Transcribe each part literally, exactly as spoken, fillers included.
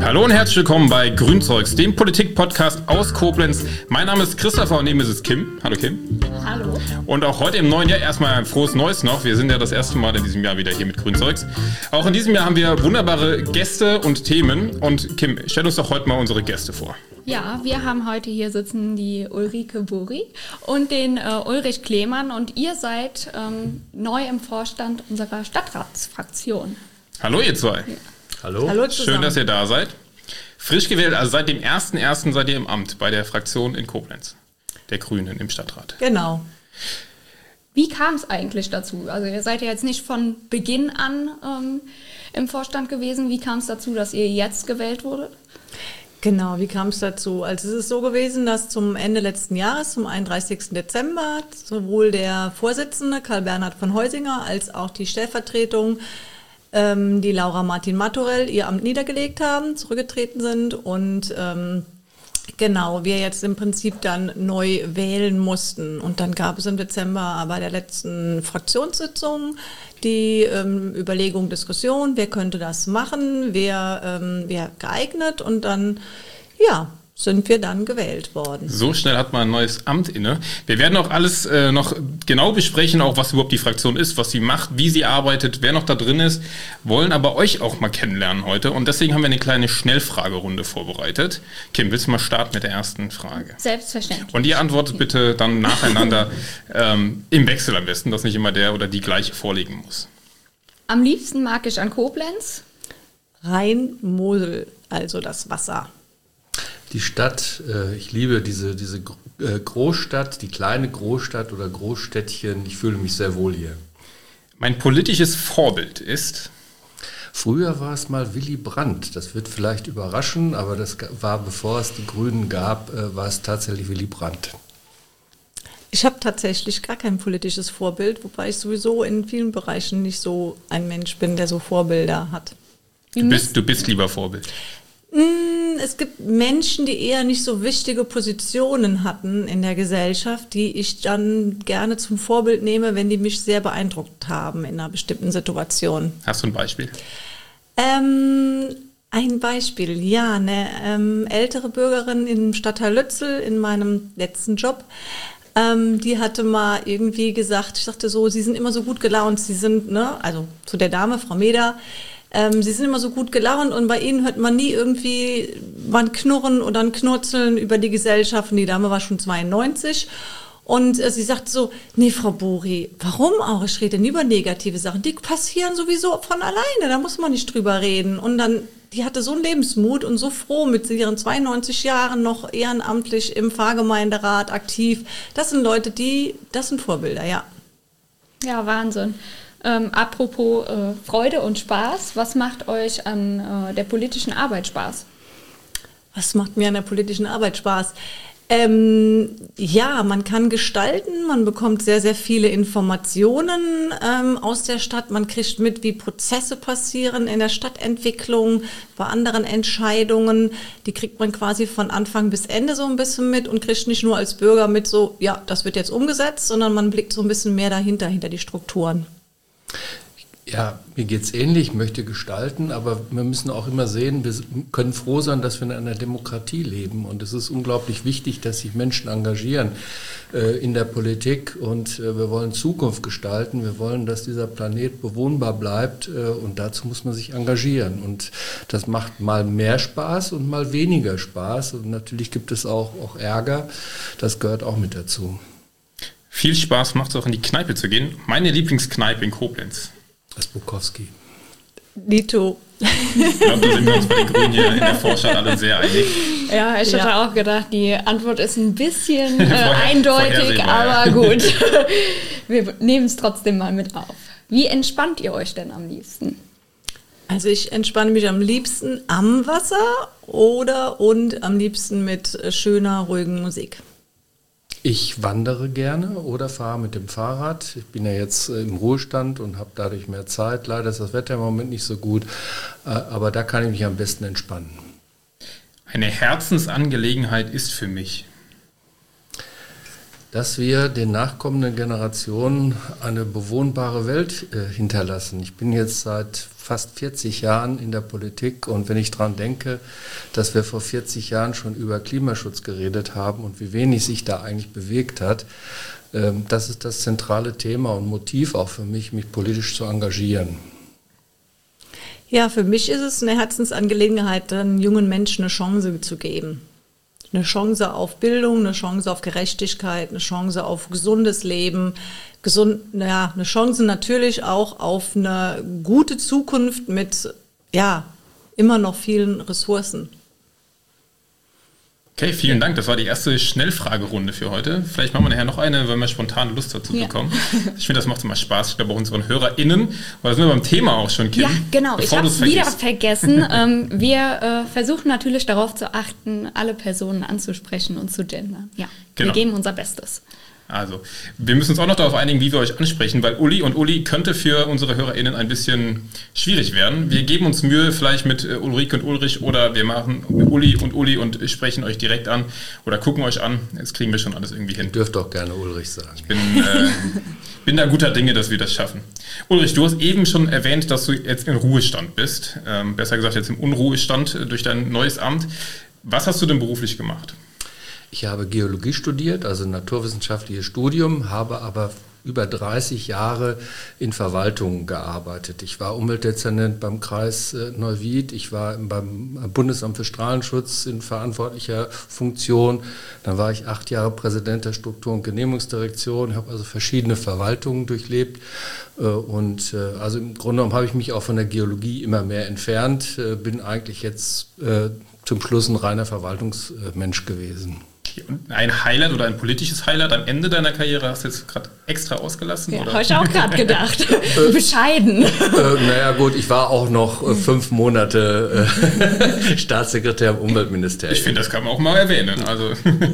Hallo und herzlich willkommen bei Grünzeugs, dem Politik-Podcast aus Koblenz. Mein Name ist Christopher und neben mir ist Kim. Hallo Kim. Hallo. Und auch heute im neuen Jahr erstmal ein frohes Neues noch. Wir sind ja das erste Mal in diesem Jahr wieder hier mit Grünzeugs. Auch in diesem Jahr haben wir wunderbare Gäste und Themen. Und Kim, stell uns doch heute mal unsere Gäste vor. Ja, wir haben heute hier sitzen die Ulrike Buri und den äh, Ulrich Klemann. Und ihr seid ähm, neu im Vorstand unserer Stadtratsfraktion. Hallo ihr zwei. Ja. Hallo. Hallo zusammen. Schön, dass ihr da seid. Frisch gewählt, also seit dem ersten ersten seid ihr im Amt bei der Fraktion in Koblenz, der Grünen im Stadtrat. Genau. Wie kam es eigentlich dazu? Also ihr seid ja jetzt nicht von Beginn an ähm, im Vorstand gewesen. Wie kam es dazu, dass ihr jetzt gewählt wurdet? Genau, wie kam es dazu? Also es ist so gewesen, dass zum Ende letzten Jahres, zum einunddreißigsten Dezember, sowohl der Vorsitzende Karl-Bernhard von Heusinger als auch die Stellvertretung, ähm, die Laura Martin-Martorell, ihr Amt niedergelegt haben, zurückgetreten sind und ähm, genau, wir jetzt im Prinzip dann neu wählen mussten. Und dann gab es im Dezember bei der letzten Fraktionssitzung die ähm, Überlegung, Diskussion, wer könnte das machen, wer ähm, wer geeignet, und dann, ja, sind wir dann gewählt worden. So schnell hat man ein neues Amt inne. Wir werden auch alles äh, noch genau besprechen, auch was überhaupt die Fraktion ist, was sie macht, wie sie arbeitet, wer noch da drin ist, wollen aber euch auch mal kennenlernen heute. Und deswegen haben wir eine kleine Schnellfragerunde vorbereitet. Kim, willst du mal starten mit der ersten Frage? Selbstverständlich. Und ihr antwortet bitte dann nacheinander ähm, im Wechsel am besten, dass nicht immer der oder die gleiche vorlegen muss. Am liebsten mag ich an Koblenz Rhein-Mosel, also das Wasser. Die Stadt, äh, ich liebe diese, diese äh, Großstadt, die kleine Großstadt oder Großstädtchen. Ich fühle mich sehr wohl hier. Mein politisches Vorbild ist? Früher war es mal Willy Brandt. Das wird vielleicht überraschen, aber das war, bevor es die Grünen gab, äh, war es tatsächlich Willy Brandt. Ich habe tatsächlich gar kein politisches Vorbild, wobei ich sowieso in vielen Bereichen nicht so ein Mensch bin, der so Vorbilder hat. Du bist, du bist lieber Vorbild. Es gibt Menschen, die eher nicht so wichtige Positionen hatten in der Gesellschaft, die ich dann gerne zum Vorbild nehme, wenn die mich sehr beeindruckt haben in einer bestimmten Situation. Hast du ein Beispiel? Ähm, ein Beispiel, ja, eine ähm, ältere Bürgerin im Stadtteil Lützel in meinem letzten Job, ähm, die hatte mal irgendwie gesagt, ich sagte so, Sie sind immer so gut gelaunt, Sie sind, ne, also zu der Dame, Frau Meder, Ähm, sie sind immer so gut gelaunt und bei ihnen hört man nie irgendwie mal ein Knurren oder ein Knurzeln über die Gesellschaft. Und die Dame war schon zweiundneunzig und äh, sie sagt so, nee, Frau Buri, warum auch? Ich rede nie über negative Sachen, die passieren sowieso von alleine, da muss man nicht drüber reden. Und dann, die hatte so einen Lebensmut und so froh mit ihren zweiundneunzig Jahren noch ehrenamtlich im Pfarrgemeinderat aktiv. Das sind Leute, die, das sind Vorbilder, ja. Ja, Wahnsinn. Ähm, apropos äh, Freude und Spaß, was macht euch an äh, der politischen Arbeit Spaß? Was macht mir an der politischen Arbeit Spaß? Ähm, ja, man kann gestalten, man bekommt sehr, sehr viele Informationen ähm, aus der Stadt, man kriegt mit, wie Prozesse passieren in der Stadtentwicklung, bei anderen Entscheidungen, die kriegt man quasi von Anfang bis Ende so ein bisschen mit und kriegt nicht nur als Bürger mit so, ja, das wird jetzt umgesetzt, sondern man blickt so ein bisschen mehr dahinter, hinter die Strukturen. Ja, mir geht's ähnlich, ich möchte gestalten, aber wir müssen auch immer sehen, wir können froh sein, dass wir in einer Demokratie leben, und es ist unglaublich wichtig, dass sich Menschen engagieren äh, in der Politik, und äh, wir wollen Zukunft gestalten, wir wollen, dass dieser Planet bewohnbar bleibt, äh, und dazu muss man sich engagieren, und das macht mal mehr Spaß und mal weniger Spaß, und natürlich gibt es auch, auch Ärger, das gehört auch mit dazu. Viel Spaß macht es auch, in die Kneipe zu gehen. Meine Lieblingskneipe in Koblenz. Das Bukowski. Dito. Ich glaube, da sind wir uns bei den Grünen hier in der Vorstadt alle sehr einig. Ja, ich hatte Ja. auch gedacht, die Antwort ist ein bisschen äh, Vorher- eindeutig, vorhersehbar, ja. aber gut. Wir nehmen es trotzdem mal mit auf. Wie entspannt ihr euch denn am liebsten? Also ich entspanne mich am liebsten am Wasser oder und am liebsten mit äh, schöner, ruhigen Musik. Ich wandere gerne oder fahre mit dem Fahrrad. Ich bin ja jetzt im Ruhestand und habe dadurch mehr Zeit. Leider ist das Wetter im Moment nicht so gut, aber da kann ich mich am besten entspannen. Eine Herzensangelegenheit ist für mich. dass wir den nachkommenden Generationen eine bewohnbare Welt äh, hinterlassen. Ich bin jetzt seit fast vierzig Jahren in der Politik und wenn ich daran denke, dass wir vor vierzig Jahren schon über Klimaschutz geredet haben und wie wenig sich da eigentlich bewegt hat, äh, das ist das zentrale Thema und Motiv auch für mich, mich politisch zu engagieren. Ja, für mich ist es eine Herzensangelegenheit, den jungen Menschen eine Chance zu geben. Eine Chance auf Bildung, eine Chance auf Gerechtigkeit, eine Chance auf gesundes Leben, gesund, ja, eine Chance natürlich auch auf eine gute Zukunft mit, ja, immer noch vielen Ressourcen. Okay, vielen Dank. Das war die erste Schnellfragerunde für heute. Vielleicht machen wir nachher noch eine, wenn wir spontan Lust dazu ja. bekommen. Ich finde, das macht immer Spaß. Ich glaube, auch unseren HörerInnen. Aber da sind wir beim Thema auch schon, Kim. Ja, genau. Ich habe es wieder vergessen. ähm, wir äh, versuchen natürlich darauf zu achten, alle Personen anzusprechen und zu gendern. Ja, genau. Wir geben unser Bestes. Also, wir müssen uns auch noch darauf einigen, wie wir euch ansprechen, weil Uli und Uli könnte für unsere HörerInnen ein bisschen schwierig werden. Wir geben uns Mühe, vielleicht mit Ulrike und Ulrich, oder wir machen Uli und Uli und sprechen euch direkt an oder gucken euch an. Das kriegen wir schon alles irgendwie hin. Ihr dürft auch gerne Ulrich sagen. Ich bin, äh, bin da guter Dinge, dass wir das schaffen. Ulrich, du hast eben schon erwähnt, dass du jetzt im Ruhestand bist. Ähm, besser gesagt, jetzt im Unruhestand durch dein neues Amt. Was hast du denn beruflich gemacht? Ich habe Geologie studiert, also naturwissenschaftliches Studium, habe aber über dreißig Jahre in Verwaltung gearbeitet. Ich war Umweltdezernent beim Kreis Neuwied, ich war beim Bundesamt für Strahlenschutz in verantwortlicher Funktion, dann war ich acht Jahre Präsident der Struktur- und Genehmigungsdirektion, habe also verschiedene Verwaltungen durchlebt und also im Grunde genommen habe ich mich auch von der Geologie immer mehr entfernt, bin eigentlich jetzt zum Schluss ein reiner Verwaltungsmensch gewesen. Ein Highlight oder ein politisches Highlight am Ende deiner Karriere hast du jetzt gerade extra ausgelassen? Ja, oder? habe ich auch gerade gedacht. Bescheiden. Äh, naja gut, ich war auch noch äh, fünf Monate äh, Staatssekretär im Umweltministerium. Ich finde, das kann man auch mal erwähnen. Also.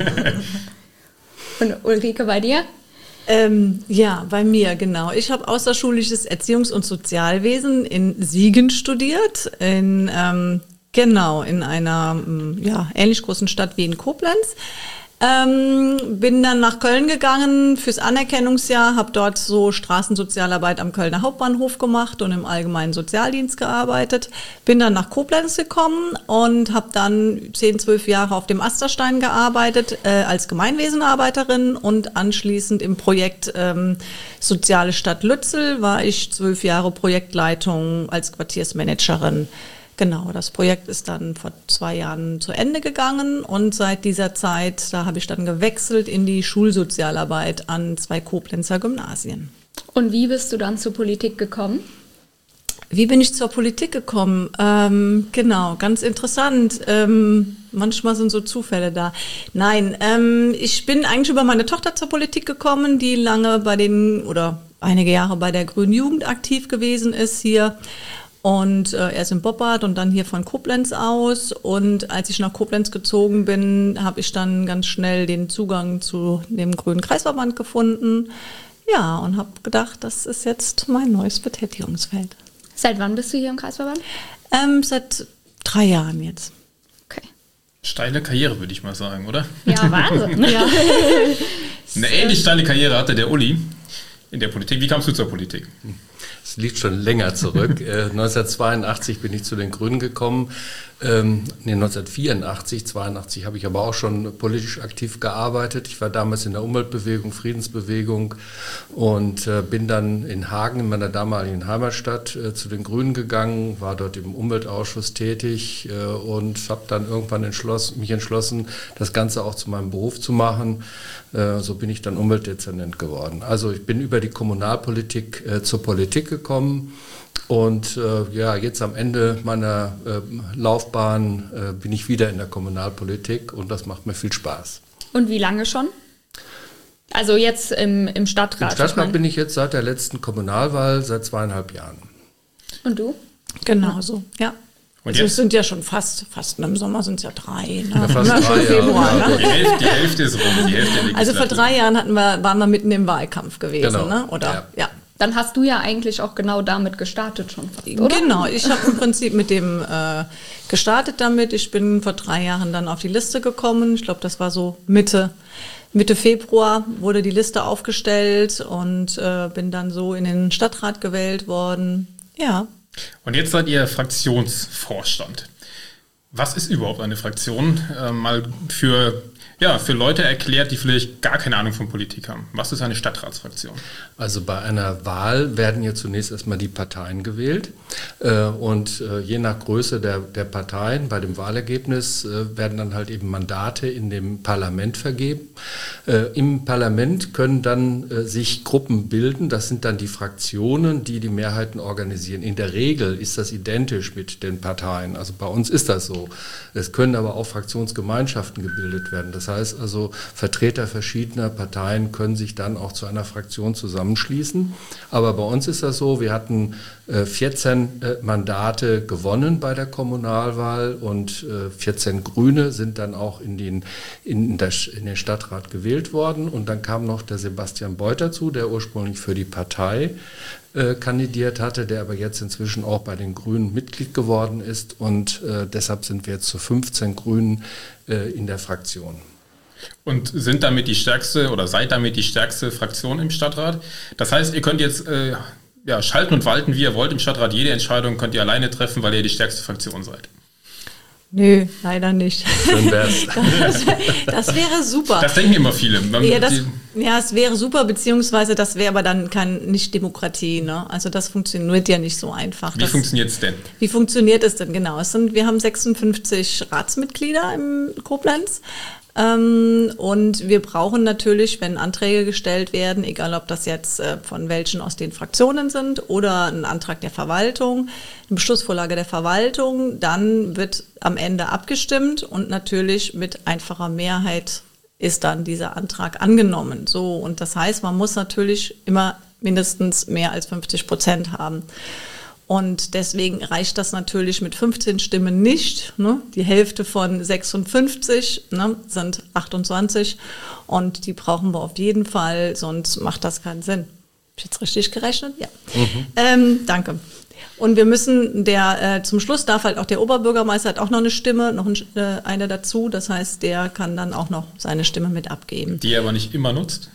Und Ulrike, bei dir? Ähm, ja, bei mir, genau. Ich habe außerschulisches Erziehungs- und Sozialwesen in Siegen studiert, in ähm, Genau, in einer ja, ähnlich großen Stadt wie in Koblenz. Ähm, bin dann nach Köln gegangen fürs Anerkennungsjahr, habe dort so Straßensozialarbeit am Kölner Hauptbahnhof gemacht und im allgemeinen Sozialdienst gearbeitet. Bin dann nach Koblenz gekommen und habe dann zehn, zwölf Jahre auf dem Asterstein gearbeitet äh, als Gemeinwesenarbeiterin und anschließend im Projekt ähm, Soziale Stadt Lützel war ich zwölf Jahre Projektleitung als Quartiersmanagerin. Genau, das Projekt ist dann vor zwei Jahren zu Ende gegangen und seit dieser Zeit, da habe ich dann gewechselt in die Schulsozialarbeit an zwei Koblenzer Gymnasien. Und wie bist du dann zur Politik gekommen? Wie bin ich zur Politik gekommen? Ähm, genau, ganz interessant. Ähm, manchmal sind so Zufälle da. Nein, ähm, ich bin eigentlich über meine Tochter zur Politik gekommen, die lange bei den, oder einige Jahre bei der Grünen Jugend aktiv gewesen ist hier. Und äh, erst in Boppard und dann hier von Koblenz aus. Und als ich nach Koblenz gezogen bin, habe ich dann ganz schnell den Zugang zu dem Grünen Kreisverband gefunden. Ja, und habe gedacht, das ist jetzt mein neues Betätigungsfeld. Seit wann bist du hier im Kreisverband? Ähm, seit drei Jahren jetzt. Okay. Steile Karriere, würde ich mal sagen, oder? Ja, Wahnsinn. Ja. Eine ähnlich steile Karriere hatte der Uli in der Politik. Wie kamst du zur Politik? Es liegt schon länger zurück. äh, neunzehnhundertzweiundachtzig bin ich zu den Grünen gekommen. Ähm, nee, neunzehnhundertvierundachtzig, zweiundachtzig habe ich aber auch schon politisch aktiv gearbeitet. Ich war damals in der Umweltbewegung, Friedensbewegung und äh, bin dann in Hagen, in meiner damaligen Heimatstadt, äh, zu den Grünen gegangen, war dort im Umweltausschuss tätig äh, und habe dann irgendwann entschlossen, mich entschlossen, das Ganze auch zu meinem Beruf zu machen. Äh, so bin ich dann Umweltdezernent geworden. Also ich bin über die Kommunalpolitik äh, zur Politik gekommen. Und äh, ja, jetzt am Ende meiner äh, Laufbahn äh, bin ich wieder in der Kommunalpolitik und das macht mir viel Spaß. Und wie lange schon? Also jetzt im, im Stadtrat? Im Stadtrat bin ich jetzt seit der letzten Kommunalwahl, seit zweieinhalb Jahren. Und du? Genau so, ja. Und also jetzt? es sind ja schon fast, fast im Sommer sind es ja drei. Ne? Ja, fast Na, drei, Februar, ja, ne? Die Hälfte, die Hälfte ist rum. Die Hälfte der Also vor drei Jahren hatten wir, waren wir mitten im Wahlkampf gewesen, Genau. ne? Oder? Ja. Ja. Dann hast du ja eigentlich auch genau damit gestartet schon, oder? Genau, ich habe im Prinzip mit dem äh, gestartet damit. Ich bin vor drei Jahren dann auf die Liste gekommen. Ich glaube, das war so Mitte Mitte Februar wurde die Liste aufgestellt und äh, bin dann so in den Stadtrat gewählt worden. Ja. Und jetzt seid ihr Fraktionsvorstand. Was ist überhaupt eine Fraktion? Äh, mal für, ja, für Leute erklärt, die vielleicht gar keine Ahnung von Politik haben. Was ist eine Stadtratsfraktion? Also bei einer Wahl werden ja zunächst erstmal die Parteien gewählt äh, und äh, je nach Größe der, der Parteien bei dem Wahlergebnis äh, werden dann halt eben Mandate in dem Parlament vergeben. Äh, Im Parlament können dann äh, sich Gruppen bilden, das sind dann die Fraktionen, die die Mehrheiten organisieren. In der Regel ist das identisch mit den Parteien, also bei uns ist das so. Es können aber auch Fraktionsgemeinschaften gebildet werden. Das heißt also, Vertreter verschiedener Parteien können sich dann auch zu einer Fraktion zusammenschließen. Aber bei uns ist das so, wir hatten äh, vierzehn äh, Mandate gewonnen bei der Kommunalwahl und äh, vierzehn Grüne sind dann auch in den, in, der, in den Stadtrat gewählt worden. Und dann kam noch der Sebastian Beuth dazu, der ursprünglich für die Partei äh, kandidiert hatte, der aber jetzt inzwischen auch bei den Grünen Mitglied geworden ist. Und äh, deshalb sind wir jetzt zu fünfzehn Grünen äh, in der Fraktion. Und sind damit die stärkste oder seid damit die stärkste Fraktion im Stadtrat? Das heißt, ihr könnt jetzt äh, ja, schalten und walten, wie ihr wollt im Stadtrat. Jede Entscheidung könnt ihr alleine treffen, weil ihr die stärkste Fraktion seid. Nö, leider nicht. Schön wär's. Das, das wäre super. Das denken immer viele. Ja, das, ja, es wäre super, beziehungsweise das wäre aber dann kein, nicht Demokratie. Ne? Also das funktioniert ja nicht so einfach. Wie funktioniert es denn? Wie funktioniert es denn genau? Es sind, wir haben sechsundfünfzig Ratsmitglieder im Koblenz. Ähm, und wir brauchen natürlich, wenn Anträge gestellt werden, egal ob das jetzt äh, von welchen aus den Fraktionen sind oder ein Antrag der Verwaltung, eine Beschlussvorlage der Verwaltung, dann wird am Ende abgestimmt und natürlich mit einfacher Mehrheit ist dann dieser Antrag angenommen. So, und das heißt, man muss natürlich immer mindestens mehr als fünfzig Prozent haben. Und deswegen reicht das natürlich mit fünfzehn Stimmen nicht. Ne? Die Hälfte von sechsundfünfzig ne, sind achtundzwanzig und die brauchen wir auf jeden Fall, sonst macht das keinen Sinn. Hab ich jetzt richtig gerechnet? Ja. Mhm. Ähm, danke. Und wir müssen, der äh, zum Schluss darf halt auch der Oberbürgermeister hat auch noch eine Stimme, noch ein, äh, eine dazu. Das heißt, der kann dann auch noch seine Stimme mit abgeben. Die er aber nicht immer nutzt?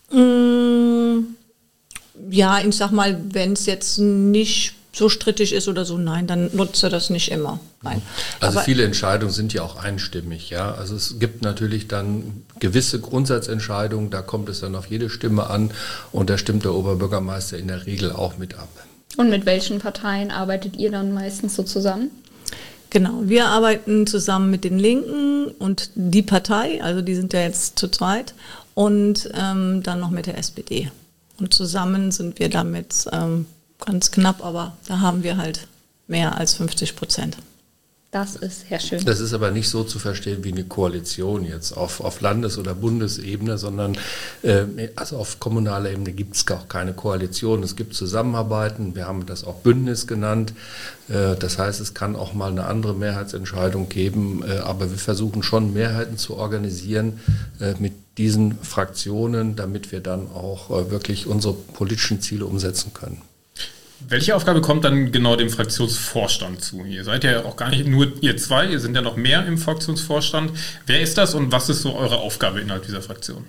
Mmh, ja, ich sag mal, wenn es jetzt nicht so strittig ist oder so, nein, dann nutze das nicht immer. Nein. Also aber viele Entscheidungen sind ja auch einstimmig, ja. Also es gibt natürlich dann gewisse Grundsatzentscheidungen, da kommt es dann auf jede Stimme an und da stimmt der Oberbürgermeister in der Regel auch mit ab. Und mit welchen Parteien arbeitet ihr dann meistens so zusammen? Genau, wir arbeiten zusammen mit den Linken und die Partei, also die sind ja jetzt zu zweit, und ähm, dann noch mit der S P D. Und zusammen sind wir damit ähm, ganz knapp, aber da haben wir halt mehr als fünfzig Prozent. Das ist sehr schön. Das ist aber nicht so zu verstehen wie eine Koalition jetzt auf, auf Landes- oder Bundesebene, sondern äh, also auf kommunaler Ebene gibt es auch keine Koalition. Es gibt Zusammenarbeiten, wir haben das auch Bündnis genannt. Äh, das heißt, es kann auch mal eine andere Mehrheitsentscheidung geben, äh, aber wir versuchen schon Mehrheiten zu organisieren äh, mit diesen Fraktionen, damit wir dann auch äh, wirklich unsere politischen Ziele umsetzen können. Welche Aufgabe kommt dann genau dem Fraktionsvorstand zu? Ihr seid ja auch gar nicht nur ihr zwei, ihr sind ja noch mehr im Fraktionsvorstand. Wer ist das und was ist so eure Aufgabe innerhalb dieser Fraktion?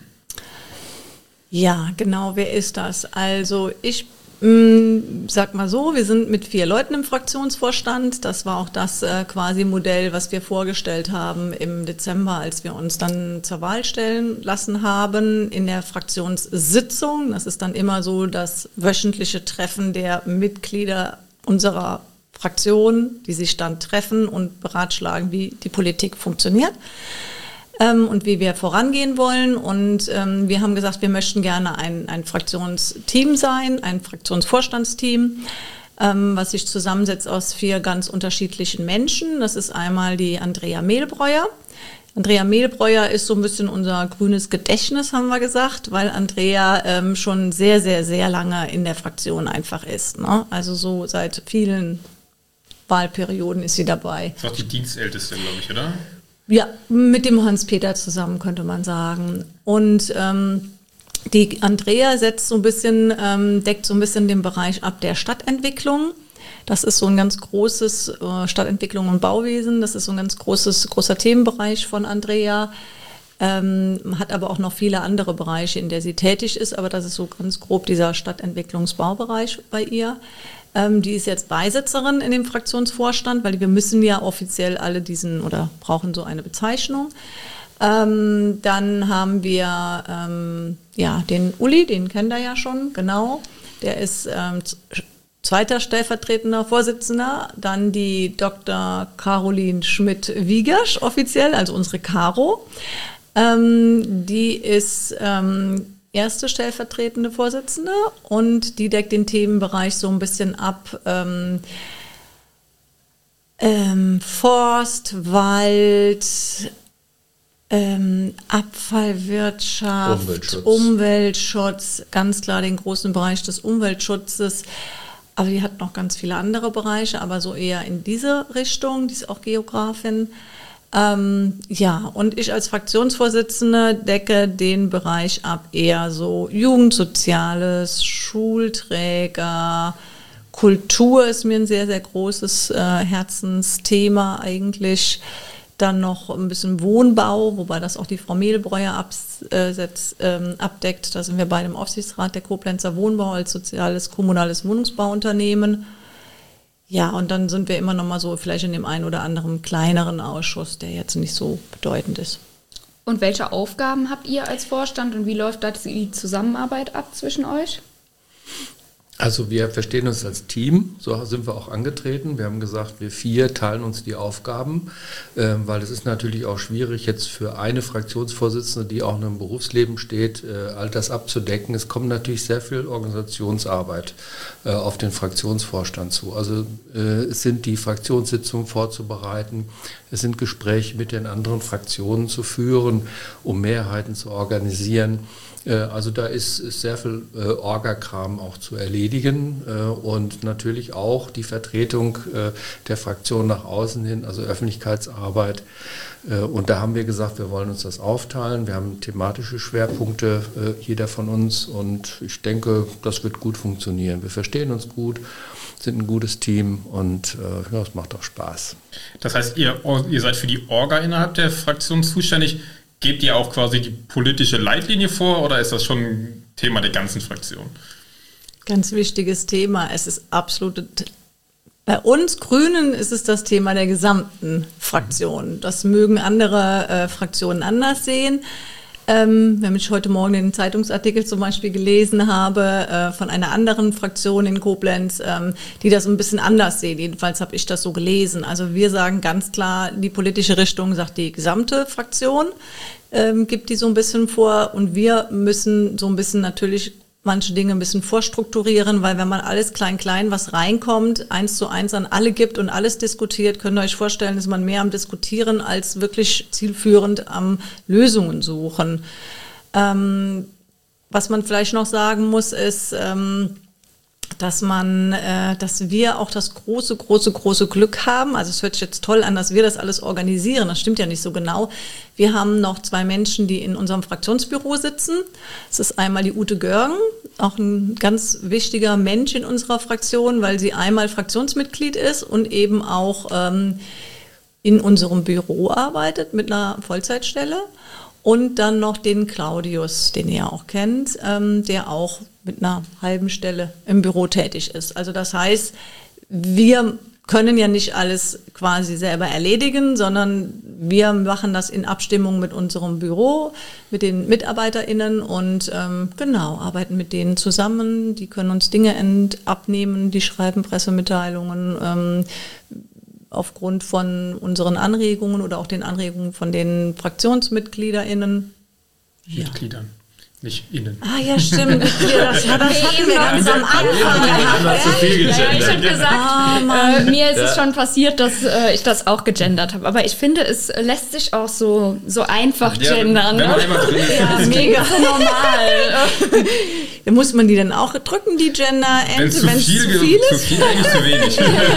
Ja, genau, wer ist das? Also ich mh, sag mal so, wir sind mit vier Leuten im Fraktionsvorstand. Das war auch das äh, quasi Modell, was wir vorgestellt haben im Dezember, als wir uns dann zur Wahl stellen lassen haben in der Fraktionssitzung. Das ist dann immer so das wöchentliche Treffen der Mitglieder unserer Fraktion, die sich dann treffen und beratschlagen, wie die Politik funktioniert ähm, und wie wir vorangehen wollen. Und ähm, wir haben gesagt, wir möchten gerne ein, ein Fraktionsteam sein, ein Fraktionsvorstandsteam, ähm, was sich zusammensetzt aus vier ganz unterschiedlichen Menschen. Das ist einmal die Andrea Mehlbreuer. Andrea Mehlbreuer ist so ein bisschen unser grünes Gedächtnis, haben wir gesagt, weil Andrea ähm, schon sehr, sehr, sehr lange in der Fraktion einfach ist. Ne? Also so seit vielen Wahlperioden ist sie dabei. Das ist auch die Dienstälteste, glaube ich, oder? Ja, mit dem Hans-Peter zusammen, könnte man sagen. Und ähm, die Andrea setzt so ein bisschen, ähm, deckt so ein bisschen den Bereich ab der Stadtentwicklung. Das ist so ein ganz großes äh, Stadtentwicklung und Bauwesen. Das ist so ein ganz großes, großer Themenbereich von Andrea. ähm, hat aber auch noch viele andere Bereiche, in der sie tätig ist, aber das ist so ganz grob dieser Stadtentwicklungsbaubereich bei ihr. Ähm, die ist jetzt Beisitzerin in dem Fraktionsvorstand, weil wir müssen ja offiziell alle diesen oder brauchen so eine Bezeichnung. Ähm, dann haben wir ähm, ja, den Uli, den kennt ihr ja schon, genau. Der ist ähm, zweiter stellvertretender Vorsitzender. Dann die Doktor Caroline Schmidt-Wiegersch offiziell, also unsere Caro. Ähm, die ist ähm, erste stellvertretende Vorsitzende und die deckt den Themenbereich so ein bisschen ab. Ähm, ähm, Forst, Wald, Ähm, Abfallwirtschaft, Umweltschutz. Umweltschutz, ganz klar den großen Bereich des Umweltschutzes. Aber die hat noch ganz viele andere Bereiche, aber so eher in diese Richtung. Die ist auch Geografin. Ähm, ja, und ich als Fraktionsvorsitzende decke den Bereich ab, eher so Jugendsoziales, Schulträger, Kultur ist mir ein sehr, sehr großes äh, Herzensthema eigentlich. Dann noch ein bisschen Wohnbau, wobei das auch die Frau Mehlbreuer absetzt, ähm, abdeckt. Da sind wir bei dem Aufsichtsrat der Koblenzer Wohnbau als soziales kommunales Wohnungsbauunternehmen. Ja, und dann sind wir immer noch mal so vielleicht in dem einen oder anderen kleineren Ausschuss, der jetzt nicht so bedeutend ist. Und welche Aufgaben habt ihr als Vorstand und wie läuft da die Zusammenarbeit ab zwischen euch? Also wir verstehen uns als Team, so sind wir auch angetreten. Wir haben gesagt, wir vier teilen uns die Aufgaben, äh, weil es ist natürlich auch schwierig, jetzt für eine Fraktionsvorsitzende, die auch in einem Berufsleben steht, äh, all das abzudecken. Es kommt natürlich sehr viel Organisationsarbeit äh, auf den Fraktionsvorstand zu. Also äh, es sind die Fraktionssitzungen vorzubereiten, es sind Gespräche mit den anderen Fraktionen zu führen, um Mehrheiten zu organisieren. Also da ist, ist sehr viel äh, Orga-Kram auch zu erledigen äh, und natürlich auch die Vertretung äh, der Fraktion nach außen hin, also Öffentlichkeitsarbeit. Äh, und da haben wir gesagt, wir wollen uns das aufteilen. Wir haben thematische Schwerpunkte, äh, jeder von uns, und ich denke, das wird gut funktionieren. Wir verstehen uns gut, sind ein gutes Team und äh, ja, es macht auch Spaß. Das heißt, ihr, ihr seid für die Orga innerhalb der Fraktion zuständig. Gebt ihr auch quasi die politische Leitlinie vor oder ist das schon ein Thema der ganzen Fraktion? Ganz wichtiges Thema. Es ist absolut, bei uns Grünen ist es das Thema der gesamten Fraktion. Das mögen andere äh, Fraktionen anders sehen. Ähm, wenn ich heute Morgen den Zeitungsartikel zum Beispiel gelesen habe äh, von einer anderen Fraktion in Koblenz, ähm, die das ein bisschen anders sehen. Jedenfalls habe ich das so gelesen. Also wir sagen ganz klar, die politische Richtung sagt die gesamte Fraktion, ähm, gibt die so ein bisschen vor, und wir müssen so ein bisschen natürlich manche Dinge ein bisschen vorstrukturieren, weil wenn man alles klein-klein, was reinkommt, eins zu eins an alle gibt und alles diskutiert, könnt ihr euch vorstellen, ist man mehr am Diskutieren als wirklich zielführend am Lösungen suchen. Ähm, was man vielleicht noch sagen muss, ist, ähm, dass man, äh, dass wir auch das große, große, große Glück haben. Also es hört sich jetzt toll an, dass wir das alles organisieren. Das stimmt ja nicht so genau. Wir haben noch zwei Menschen, die in unserem Fraktionsbüro sitzen. Das ist einmal die Ute Görgen, auch ein ganz wichtiger Mensch in unserer Fraktion, weil sie einmal Fraktionsmitglied ist und eben auch ähm, in unserem Büro arbeitet mit einer Vollzeitstelle. Und dann noch den Claudius, den ihr auch kennt, ähm, der auch mit einer halben Stelle im Büro tätig ist. Also das heißt, wir können ja nicht alles quasi selber erledigen, sondern wir machen das in Abstimmung mit unserem Büro, mit den MitarbeiterInnen und ähm, genau, arbeiten mit denen zusammen. Die können uns Dinge ent- abnehmen, die schreiben Pressemitteilungen, ähm, aufgrund von unseren Anregungen oder auch den Anregungen von den FraktionsmitgliederInnen. Ja. Mitgliedern, nicht innen. Ah ja, stimmt. Mitglieder, das, ja, das hatten wir ganz am Anfang. Ja, zu viel Ja, ich habe gesagt, Oh, äh, mir ist es schon passiert, dass äh, ich das auch gegendert habe. Aber ich finde, es lässt sich auch so, so einfach Ja, gendern. wenn man Ne? einmal drin ist, Ja, ist es mega. So normal. Da muss man die dann auch drücken, die Gender-Ente, Wenn es zu viel, zu viel zu ist? viel eigentlich zu wenig.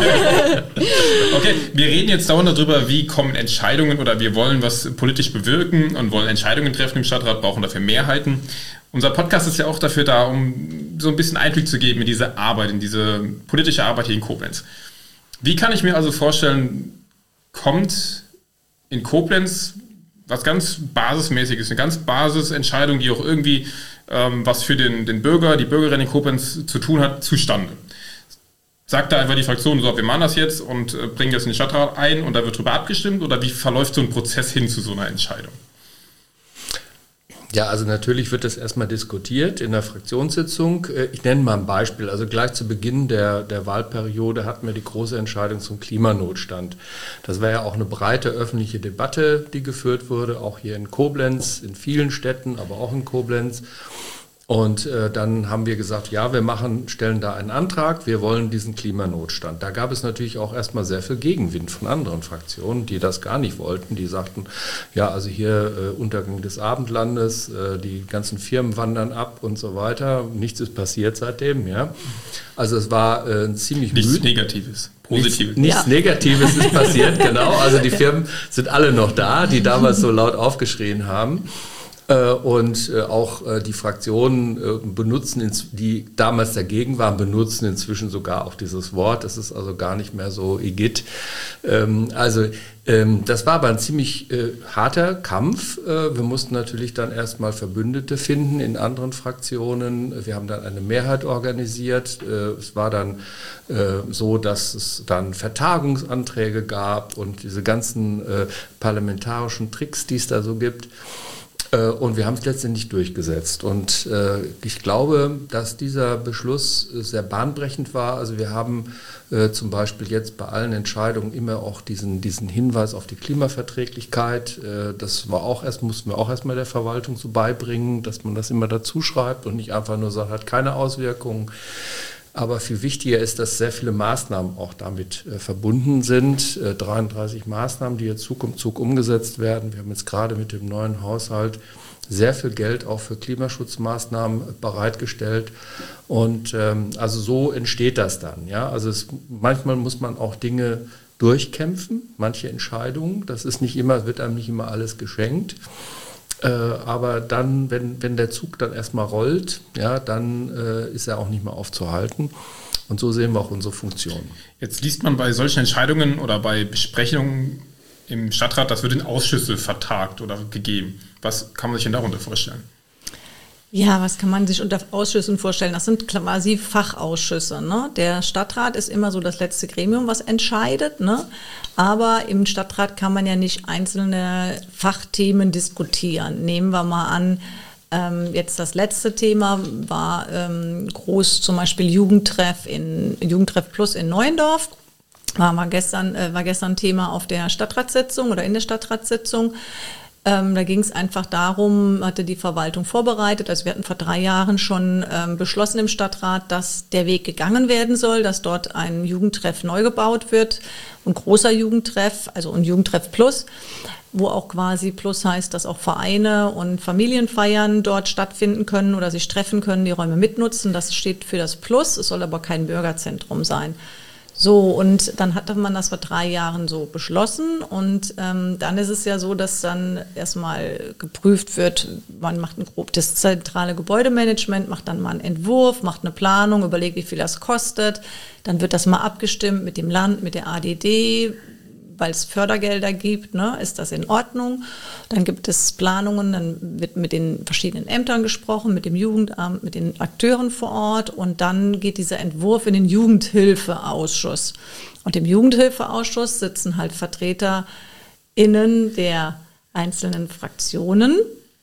Okay, wir reden jetzt dauernd darüber, wie kommen Entscheidungen oder wir wollen was politisch bewirken und wollen Entscheidungen treffen im Stadtrat, brauchen dafür Mehrheiten. Unser Podcast ist ja auch dafür da, um so ein bisschen Einblick zu geben in diese Arbeit, in diese politische Arbeit hier in Koblenz. Wie kann ich mir also vorstellen, kommt in Koblenz was ganz Basismäßiges, eine ganz Basisentscheidung, die auch irgendwie ähm, was für den, den Bürger, die Bürgerin in Koblenz zu tun hat, zustande. Sagt da einfach die Fraktion, so, wir machen das jetzt und äh, bringen das in den Stadtrat ein und da wird drüber abgestimmt, oder wie verläuft so ein Prozess hin zu so einer Entscheidung? Ja, also natürlich wird das erstmal diskutiert in der Fraktionssitzung. Ich nenne mal ein Beispiel. Also gleich zu Beginn der, der Wahlperiode hatten wir die große Entscheidung zum Klimanotstand. Das war ja auch eine breite öffentliche Debatte, die geführt wurde, auch hier in Koblenz, in vielen Städten, aber auch in Koblenz. Und äh, dann haben wir gesagt, ja, wir machen, stellen da einen Antrag, wir wollen diesen Klimanotstand. Da gab es natürlich auch erstmal sehr viel Gegenwind von anderen Fraktionen, die das gar nicht wollten. Die sagten, ja, also hier äh, Untergang des Abendlandes, äh, die ganzen Firmen wandern ab und so weiter. Nichts ist passiert seitdem, ja. Also es war äh, ziemlich Nichts müde. Negatives, Positives. Nichts, nichts ja. Negatives ist passiert, genau. Also die Firmen sind alle noch da, die damals so laut aufgeschrien haben. Und auch die Fraktionen benutzen, die damals dagegen waren, benutzen inzwischen sogar auch dieses Wort. Das ist also gar nicht mehr so igitt. Also das war aber ein ziemlich harter Kampf. Wir mussten natürlich dann erstmal Verbündete finden in anderen Fraktionen. Wir haben dann eine Mehrheit organisiert. Es war dann so, dass es dann Vertagungsanträge gab und diese ganzen parlamentarischen Tricks, die es da so gibt. Und wir haben es letztendlich durchgesetzt. Und äh, ich glaube, dass dieser Beschluss sehr bahnbrechend war. Also wir haben äh, zum Beispiel jetzt bei allen Entscheidungen immer auch diesen, diesen Hinweis auf die Klimaverträglichkeit. Äh, das war auch erst, mussten wir auch erstmal der Verwaltung so beibringen, dass man das immer dazu schreibt und nicht einfach nur sagt, hat keine Auswirkungen. Aber viel wichtiger ist, dass sehr viele Maßnahmen auch damit äh, verbunden sind. Äh, dreiunddreißig Maßnahmen, die jetzt Zug um Zug umgesetzt werden. Wir haben jetzt gerade mit dem neuen Haushalt sehr viel Geld auch für Klimaschutzmaßnahmen bereitgestellt. Und ähm, also so entsteht das dann. Ja? Also es, manchmal muss man auch Dinge durchkämpfen, manche Entscheidungen. Das ist nicht immer, wird einem nicht immer alles geschenkt. Äh, aber dann, wenn, wenn der Zug dann erstmal rollt, ja, dann äh, ist er auch nicht mehr aufzuhalten. Und so sehen wir auch unsere Funktion. Jetzt liest man bei solchen Entscheidungen oder bei Besprechungen im Stadtrat, das wird in Ausschüsse vertagt oder gegeben. Was kann man sich denn darunter vorstellen? Ja, was kann man sich unter Ausschüssen vorstellen? Das sind quasi Fachausschüsse. Ne? Der Stadtrat ist immer so das letzte Gremium, was entscheidet. Ne? Aber im Stadtrat kann man ja nicht einzelne Fachthemen diskutieren. Nehmen wir mal an, ähm, jetzt das letzte Thema war ähm, groß, zum Beispiel Jugendtreff in Jugendtreff Plus in Neuendorf. War mal gestern, äh, war gestern Thema auf der Stadtratssitzung oder in der Stadtratssitzung. Ähm, da ging es einfach darum, hatte die Verwaltung vorbereitet, also wir hatten vor drei Jahren schon ähm, beschlossen im Stadtrat, dass der Weg gegangen werden soll, dass dort ein Jugendtreff neu gebaut wird, ein großer Jugendtreff, also ein Jugendtreff Plus, wo auch quasi Plus heißt, dass auch Vereine und Familienfeiern dort stattfinden können oder sich treffen können, die Räume mitnutzen. Das steht für das Plus, es soll aber kein Bürgerzentrum sein. So, und dann hatte man das vor drei Jahren so beschlossen und ähm, dann ist es ja so, dass dann erstmal geprüft wird, man macht ein grob das zentrale Gebäudemanagement, macht dann mal einen Entwurf, macht eine Planung, überlegt, wie viel das kostet, dann wird das mal abgestimmt mit dem Land, mit der A D D, weil es Fördergelder gibt, ne, ist das in Ordnung. Dann gibt es Planungen, dann wird mit den verschiedenen Ämtern gesprochen, mit dem Jugendamt, mit den Akteuren vor Ort und dann geht dieser Entwurf in den Jugendhilfeausschuss. Und im Jugendhilfeausschuss sitzen halt VertreterInnen der einzelnen Fraktionen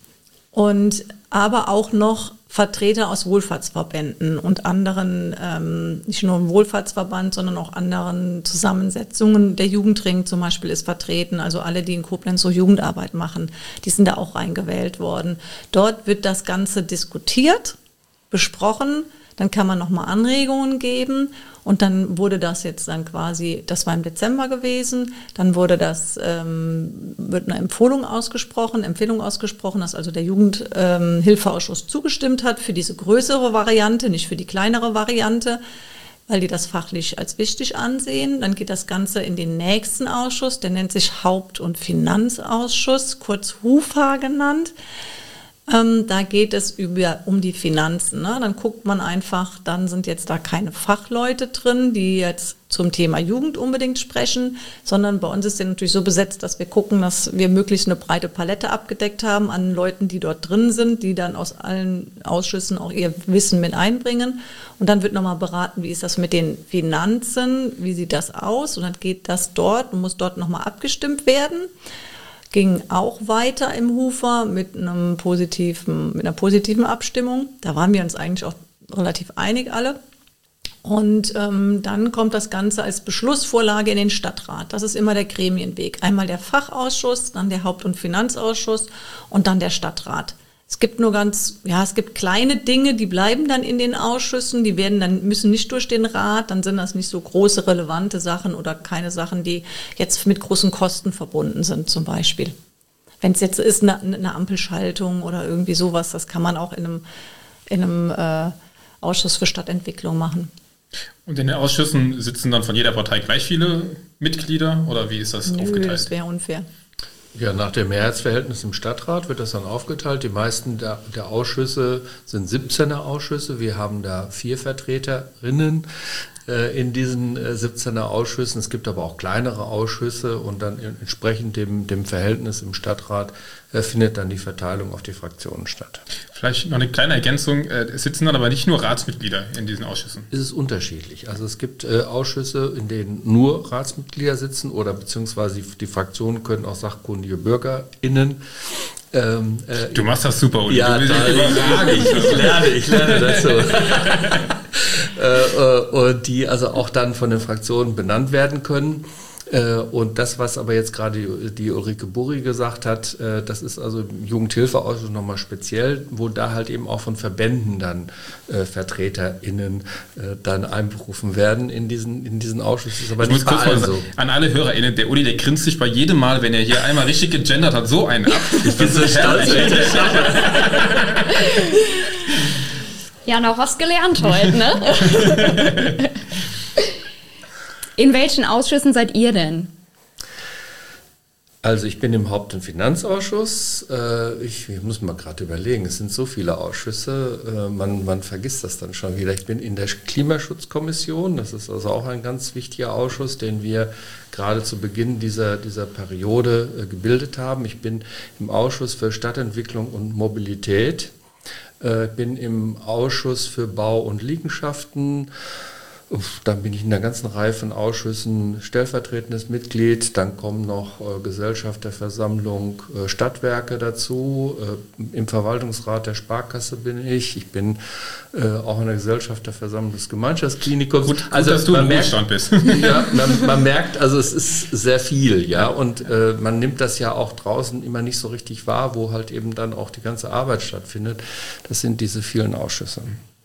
und aber auch noch Vertreter aus Wohlfahrtsverbänden und anderen, ähm, nicht nur im Wohlfahrtsverband, sondern auch anderen Zusammensetzungen. Der Jugendring zum Beispiel ist vertreten, also alle, die in Koblenz so Jugendarbeit machen, die sind da auch reingewählt worden. Dort wird das Ganze diskutiert, besprochen, dann kann man nochmal Anregungen geben und dann wurde das jetzt dann quasi, das war im Dezember gewesen, dann wurde das, ähm, wird eine Empfehlung ausgesprochen, Empfehlung ausgesprochen, dass also der Jugendhilfeausschuss ähm, zugestimmt hat für diese größere Variante, nicht für die kleinere Variante, weil die das fachlich als wichtig ansehen. Dann geht das Ganze in den nächsten Ausschuss, der nennt sich Haupt- und Finanzausschuss, kurz HUFA genannt. Ähm, da geht es über, um die Finanzen. Ne? Dann guckt man einfach, dann sind jetzt da keine Fachleute drin, die jetzt zum Thema Jugend unbedingt sprechen, sondern bei uns ist der natürlich so besetzt, dass wir gucken, dass wir möglichst eine breite Palette abgedeckt haben an Leuten, die dort drin sind, die dann aus allen Ausschüssen auch ihr Wissen mit einbringen. Und dann wird nochmal beraten, wie ist das mit den Finanzen, wie sieht das aus? Und dann geht das dort und muss dort nochmal abgestimmt werden. Ging auch weiter im Hufer mit einem positiven, mit einer positiven Abstimmung. Da waren wir uns eigentlich auch relativ einig alle. Und ähm, dann kommt das Ganze als Beschlussvorlage in den Stadtrat. Das ist immer der Gremienweg. Einmal der Fachausschuss, dann der Haupt- und Finanzausschuss und dann der Stadtrat. Es gibt nur ganz, ja, es gibt kleine Dinge, die bleiben dann in den Ausschüssen, die werden dann, müssen nicht durch den Rat, dann sind das nicht so große, relevante Sachen oder keine Sachen, die jetzt mit großen Kosten verbunden sind, zum Beispiel. Wenn es jetzt ist, eine, eine Ampelschaltung oder irgendwie sowas, das kann man auch in einem, in einem äh, Ausschuss für Stadtentwicklung machen. Und in den Ausschüssen sitzen dann von jeder Partei gleich viele Mitglieder oder wie ist das Nö, aufgeteilt? Das wäre unfair. Ja, nach dem Mehrheitsverhältnis im Stadtrat wird das dann aufgeteilt. Die meisten der, der Ausschüsse sind siebzehner Ausschüsse. Wir haben da vier Vertreterinnen äh, in diesen äh, siebzehner Ausschüssen. Es gibt aber auch kleinere Ausschüsse und dann entsprechend dem, dem Verhältnis im Stadtrat äh, findet dann die Verteilung auf die Fraktionen statt. Vielleicht noch eine kleine Ergänzung. Es sitzen dann aber nicht nur Ratsmitglieder in diesen Ausschüssen. Es ist unterschiedlich. Also es gibt äh, Ausschüsse, in denen nur Ratsmitglieder sitzen oder beziehungsweise die, die Fraktionen können auch sachkundige BürgerInnen. Ähm, äh, du machst das super, Uli. Ja, du da, ich, ich lerne, ich lerne das so. äh, und die also auch dann von den Fraktionen benannt werden können. Und das, was aber jetzt gerade die Ulrike Burri gesagt hat, das ist also im Jugendhilfeausschuss nochmal speziell, wo da halt eben auch von Verbänden dann äh, VertreterInnen äh, dann einberufen werden in diesen, in diesen Ausschuss. Das ist aber ich nicht muss kurz mal so. An alle HörerInnen, der Uli, der grinst sich bei jedem Mal, wenn er hier einmal richtig gegendert hat, so einen ab. Ich bin so stolz, wenn ich das schaffe. Ja, noch was gelernt heute, ne? In welchen Ausschüssen seid ihr denn? Also ich bin im Haupt- und Finanzausschuss. Ich, ich muss mal gerade überlegen, es sind so viele Ausschüsse, man, man vergisst das dann schon wieder. Ich bin in der Klimaschutzkommission, das ist also auch ein ganz wichtiger Ausschuss, den wir gerade zu Beginn dieser, dieser Periode gebildet haben. Ich bin im Ausschuss für Stadtentwicklung und Mobilität, bin im Ausschuss für Bau und Liegenschaften. Dann bin ich in einer ganzen Reihe von Ausschüssen stellvertretendes Mitglied. Dann kommen noch äh, Gesellschafterversammlung äh, Stadtwerke dazu. Äh, Im Verwaltungsrat der Sparkasse bin ich. Ich bin äh, auch in der Gesellschafterversammlung des Gemeinschaftsklinikums. Gut, gut also dass du man im merkt, Ruhestand bist. Ja, man, man merkt, also es ist sehr viel, ja. Und äh, man nimmt das ja auch draußen immer nicht so richtig wahr, wo halt eben dann auch die ganze Arbeit stattfindet. Das sind diese vielen Ausschüsse.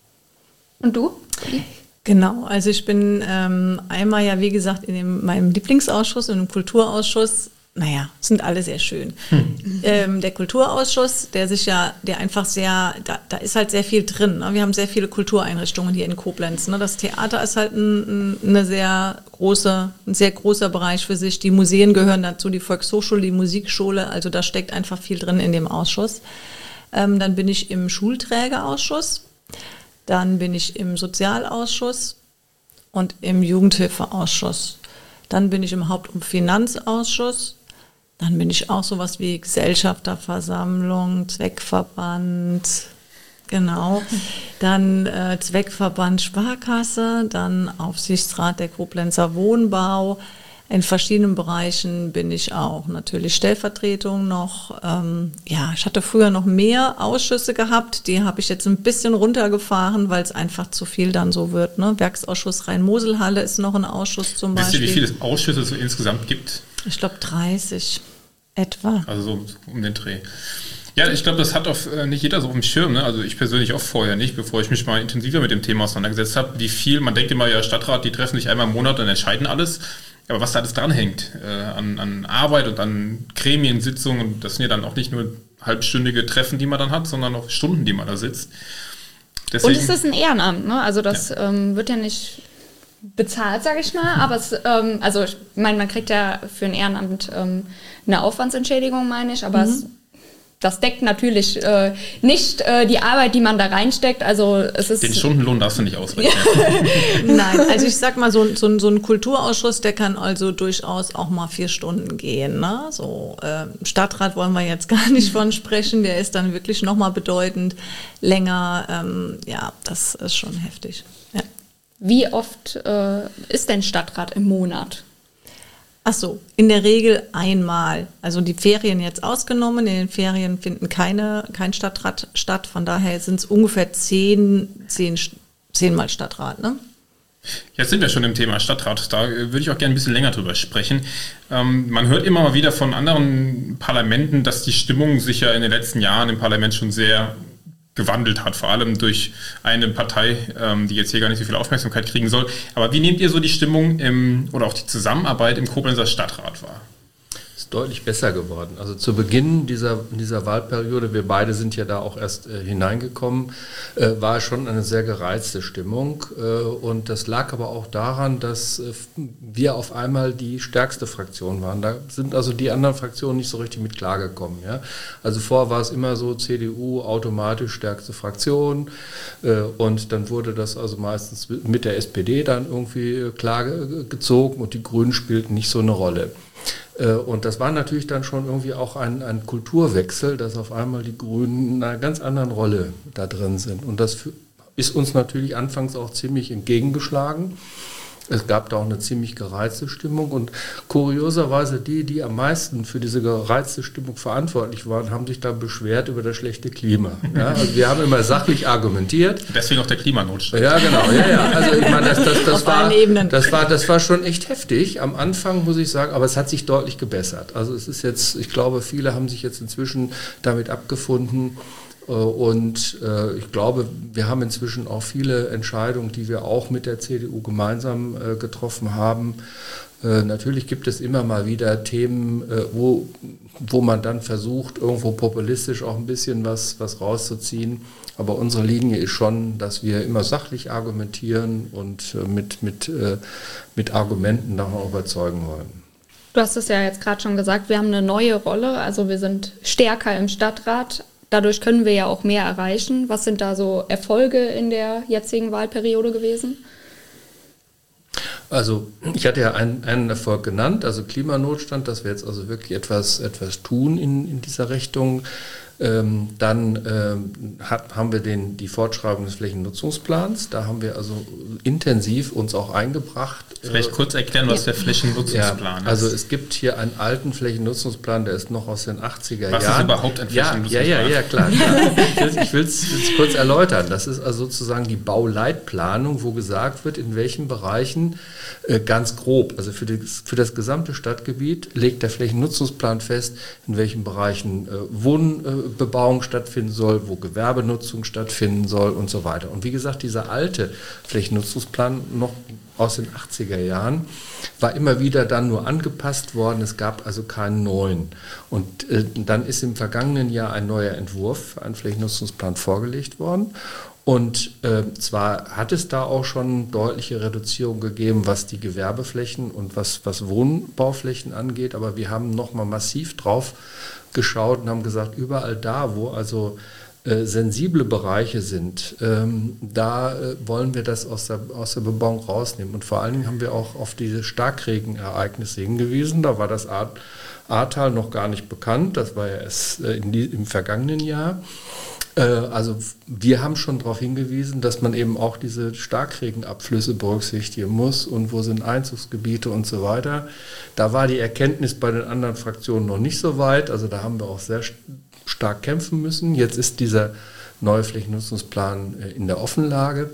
Und du? Genau, also ich bin ähm, einmal ja, wie gesagt, in dem, meinem Lieblingsausschuss, in dem Kulturausschuss. Naja, sind alle sehr schön. Hm. Ähm, der Kulturausschuss, der sich ja, der einfach sehr, da, da ist halt sehr viel drin. Ne? Wir haben sehr viele Kultureinrichtungen hier in Koblenz. Ne? Das Theater ist halt ein, ein, eine sehr große, ein sehr großer Bereich für sich. Die Museen gehören dazu, die Volkshochschule, die Musikschule. Also da steckt einfach viel drin in dem Ausschuss. Ähm, dann bin ich im Schulträgerausschuss. Dann bin ich im Sozialausschuss und im Jugendhilfeausschuss. Dann bin ich im Haupt- und Finanzausschuss. Dann bin ich auch sowas wie Gesellschafterversammlung, Zweckverband, genau. Dann äh, Zweckverband Sparkasse, dann Aufsichtsrat der Koblenzer Wohnbau. In verschiedenen Bereichen bin ich auch natürlich Stellvertretung noch. Ähm, ja, ich hatte früher noch mehr Ausschüsse gehabt. Die habe ich jetzt ein bisschen runtergefahren, weil es einfach zu viel dann so wird. Ne? Werksausschuss Rhein-Mosel-Halle ist noch ein Ausschuss zum Wisst Beispiel. ihr, wie viele Ausschüsse es insgesamt gibt? Ich glaube dreißig etwa. Also so um den Dreh. Ja, ich glaube, das hat auch äh, nicht jeder so auf dem Schirm. Ne? Also ich persönlich auch vorher nicht, bevor ich mich mal intensiver mit dem Thema auseinandergesetzt habe. Wie viel, man denkt immer, ja, Stadtrat, die treffen sich einmal im Monat und entscheiden alles. Aber was da alles dranhängt, äh, an, an Arbeit und an Gremiensitzungen, das sind ja dann auch nicht nur halbstündige Treffen, die man dann hat, sondern auch Stunden, die man da sitzt. Deswegen, und es ist ein Ehrenamt, ne? Also das ja. ähm, wird ja nicht bezahlt, sage ich mal, aber es, ähm, also ich meine, man kriegt ja für ein Ehrenamt ähm, eine Aufwandsentschädigung, meine ich, aber mhm. es das deckt natürlich äh, nicht äh, die Arbeit, die man da reinsteckt. Also es ist Den Stundenlohn darfst du nicht ausrechnen. Nein, also ich sag mal, so, so, so ein Kulturausschuss, der kann also durchaus auch mal vier Stunden gehen. Ne? So äh, Stadtrat wollen wir jetzt gar nicht von sprechen, der ist dann wirklich nochmal bedeutend länger. Ähm, ja, das ist schon heftig. Ja. Wie oft äh, ist denn Stadtrat im Monat? Ach so, in der Regel einmal. Also die Ferien jetzt ausgenommen. In den Ferien finden keine, kein Stadtrat statt. Von daher sind es ungefähr zehn, zehn, zehnmal Stadtrat. Ne? Jetzt sind wir schon im Thema Stadtrat. Da würde ich auch gerne ein bisschen länger drüber sprechen. Ähm, man hört immer mal wieder von anderen Parlamenten, dass die Stimmung sich ja in den letzten Jahren im Parlament schon sehr gewandelt hat, vor allem durch eine Partei, ähm, die jetzt hier gar nicht so viel Aufmerksamkeit kriegen soll. Aber wie nehmt ihr so die Stimmung im, oder auch die Zusammenarbeit im Koblenzer Stadtrat wahr? Ist deutlich besser geworden. Also zu Beginn dieser, dieser Wahlperiode, wir beide sind ja da auch erst äh, hineingekommen, äh, war schon eine sehr gereizte Stimmung. Äh, und das lag aber auch daran, dass äh, wir auf einmal die stärkste Fraktion waren. Da sind also die anderen Fraktionen nicht so richtig mit klargekommen. Ja? Also vorher war es immer so, C D U automatisch stärkste Fraktion. Äh, und dann wurde das also meistens mit der S P D dann irgendwie klar gezogen und die Grünen spielten nicht so eine Rolle. Und das war natürlich dann schon irgendwie auch ein, ein Kulturwechsel, dass auf einmal die Grünen in einer ganz anderen Rolle da drin sind. Und das ist uns natürlich anfangs auch ziemlich entgegengeschlagen. Es gab da auch eine ziemlich gereizte Stimmung und kurioserweise die, die am meisten für diese gereizte Stimmung verantwortlich waren, haben sich dann beschwert über das schlechte Klima. Ja, also wir haben immer sachlich argumentiert. Deswegen auch der Klimanotstand. Ja, genau. Ja, ja. Also ich meine, das, das, das, war, das, war, das war schon echt heftig. Am Anfang muss ich sagen, aber es hat sich deutlich gebessert. Also es ist jetzt, ich glaube, viele haben sich jetzt inzwischen damit abgefunden. Und äh, ich glaube, wir haben inzwischen auch viele Entscheidungen, die wir auch mit der C D U gemeinsam äh, getroffen haben. Äh, natürlich gibt es immer mal wieder Themen, äh, wo, wo man dann versucht, irgendwo populistisch auch ein bisschen was, was rauszuziehen. Aber unsere Linie ist schon, dass wir immer sachlich argumentieren und äh, mit, mit, äh, mit Argumenten davon überzeugen wollen. Du hast es ja jetzt gerade schon gesagt, wir haben eine neue Rolle, also wir sind stärker im Stadtrat. Dadurch können wir ja auch mehr erreichen. Was sind da so Erfolge in der jetzigen Wahlperiode gewesen? Also ich hatte ja einen, einen Erfolg genannt, also Klimanotstand, dass wir jetzt also wirklich etwas, etwas tun in, in dieser Richtung. Ähm, dann ähm, hat, haben wir den, die Fortschreibung des Flächennutzungsplans. Da haben wir also intensiv uns auch eingebracht. Vielleicht kurz erklären, was ja. der Flächennutzungsplan ja, ist. Also es gibt hier einen alten Flächennutzungsplan, der ist noch aus den achtziger was Jahren. Was ist überhaupt ein Flächennutzungsplan? Ja, ja, ja, klar. klar. Ich will es kurz erläutern. Das ist also sozusagen die Bauleitplanung, wo gesagt wird, in welchen Bereichen äh, ganz grob, also für, die, für das gesamte Stadtgebiet legt der Flächennutzungsplan fest, in welchen Bereichen äh, Wohn äh, Bebauung stattfinden soll, wo Gewerbenutzung stattfinden soll und so weiter. Und wie gesagt, dieser alte Flächennutzungsplan noch aus den achtziger Jahren war immer wieder dann nur angepasst worden. Es gab also keinen neuen. Und äh, dann ist im vergangenen Jahr ein neuer Entwurf für einen Flächennutzungsplan vorgelegt worden. Und äh, zwar hat es da auch schon deutliche Reduzierung gegeben, was die Gewerbeflächen und was, was Wohnbauflächen angeht. Aber wir haben nochmal massiv drauf geschaut und haben gesagt, überall da, wo also äh, sensible Bereiche sind, ähm, da äh, wollen wir das aus der, aus der Bebauung rausnehmen. Und vor allen Dingen haben wir auch auf diese Starkregenereignisse hingewiesen. Da war das Ahrtal noch gar nicht bekannt. Das war ja erst äh, in die, im vergangenen Jahr. Also wir haben schon darauf hingewiesen, dass man eben auch diese Starkregenabflüsse berücksichtigen muss und wo sind Einzugsgebiete und so weiter. Da war die Erkenntnis bei den anderen Fraktionen noch nicht so weit, also da haben wir auch sehr stark kämpfen müssen. Jetzt ist dieser neue Flächennutzungsplan in der Offenlage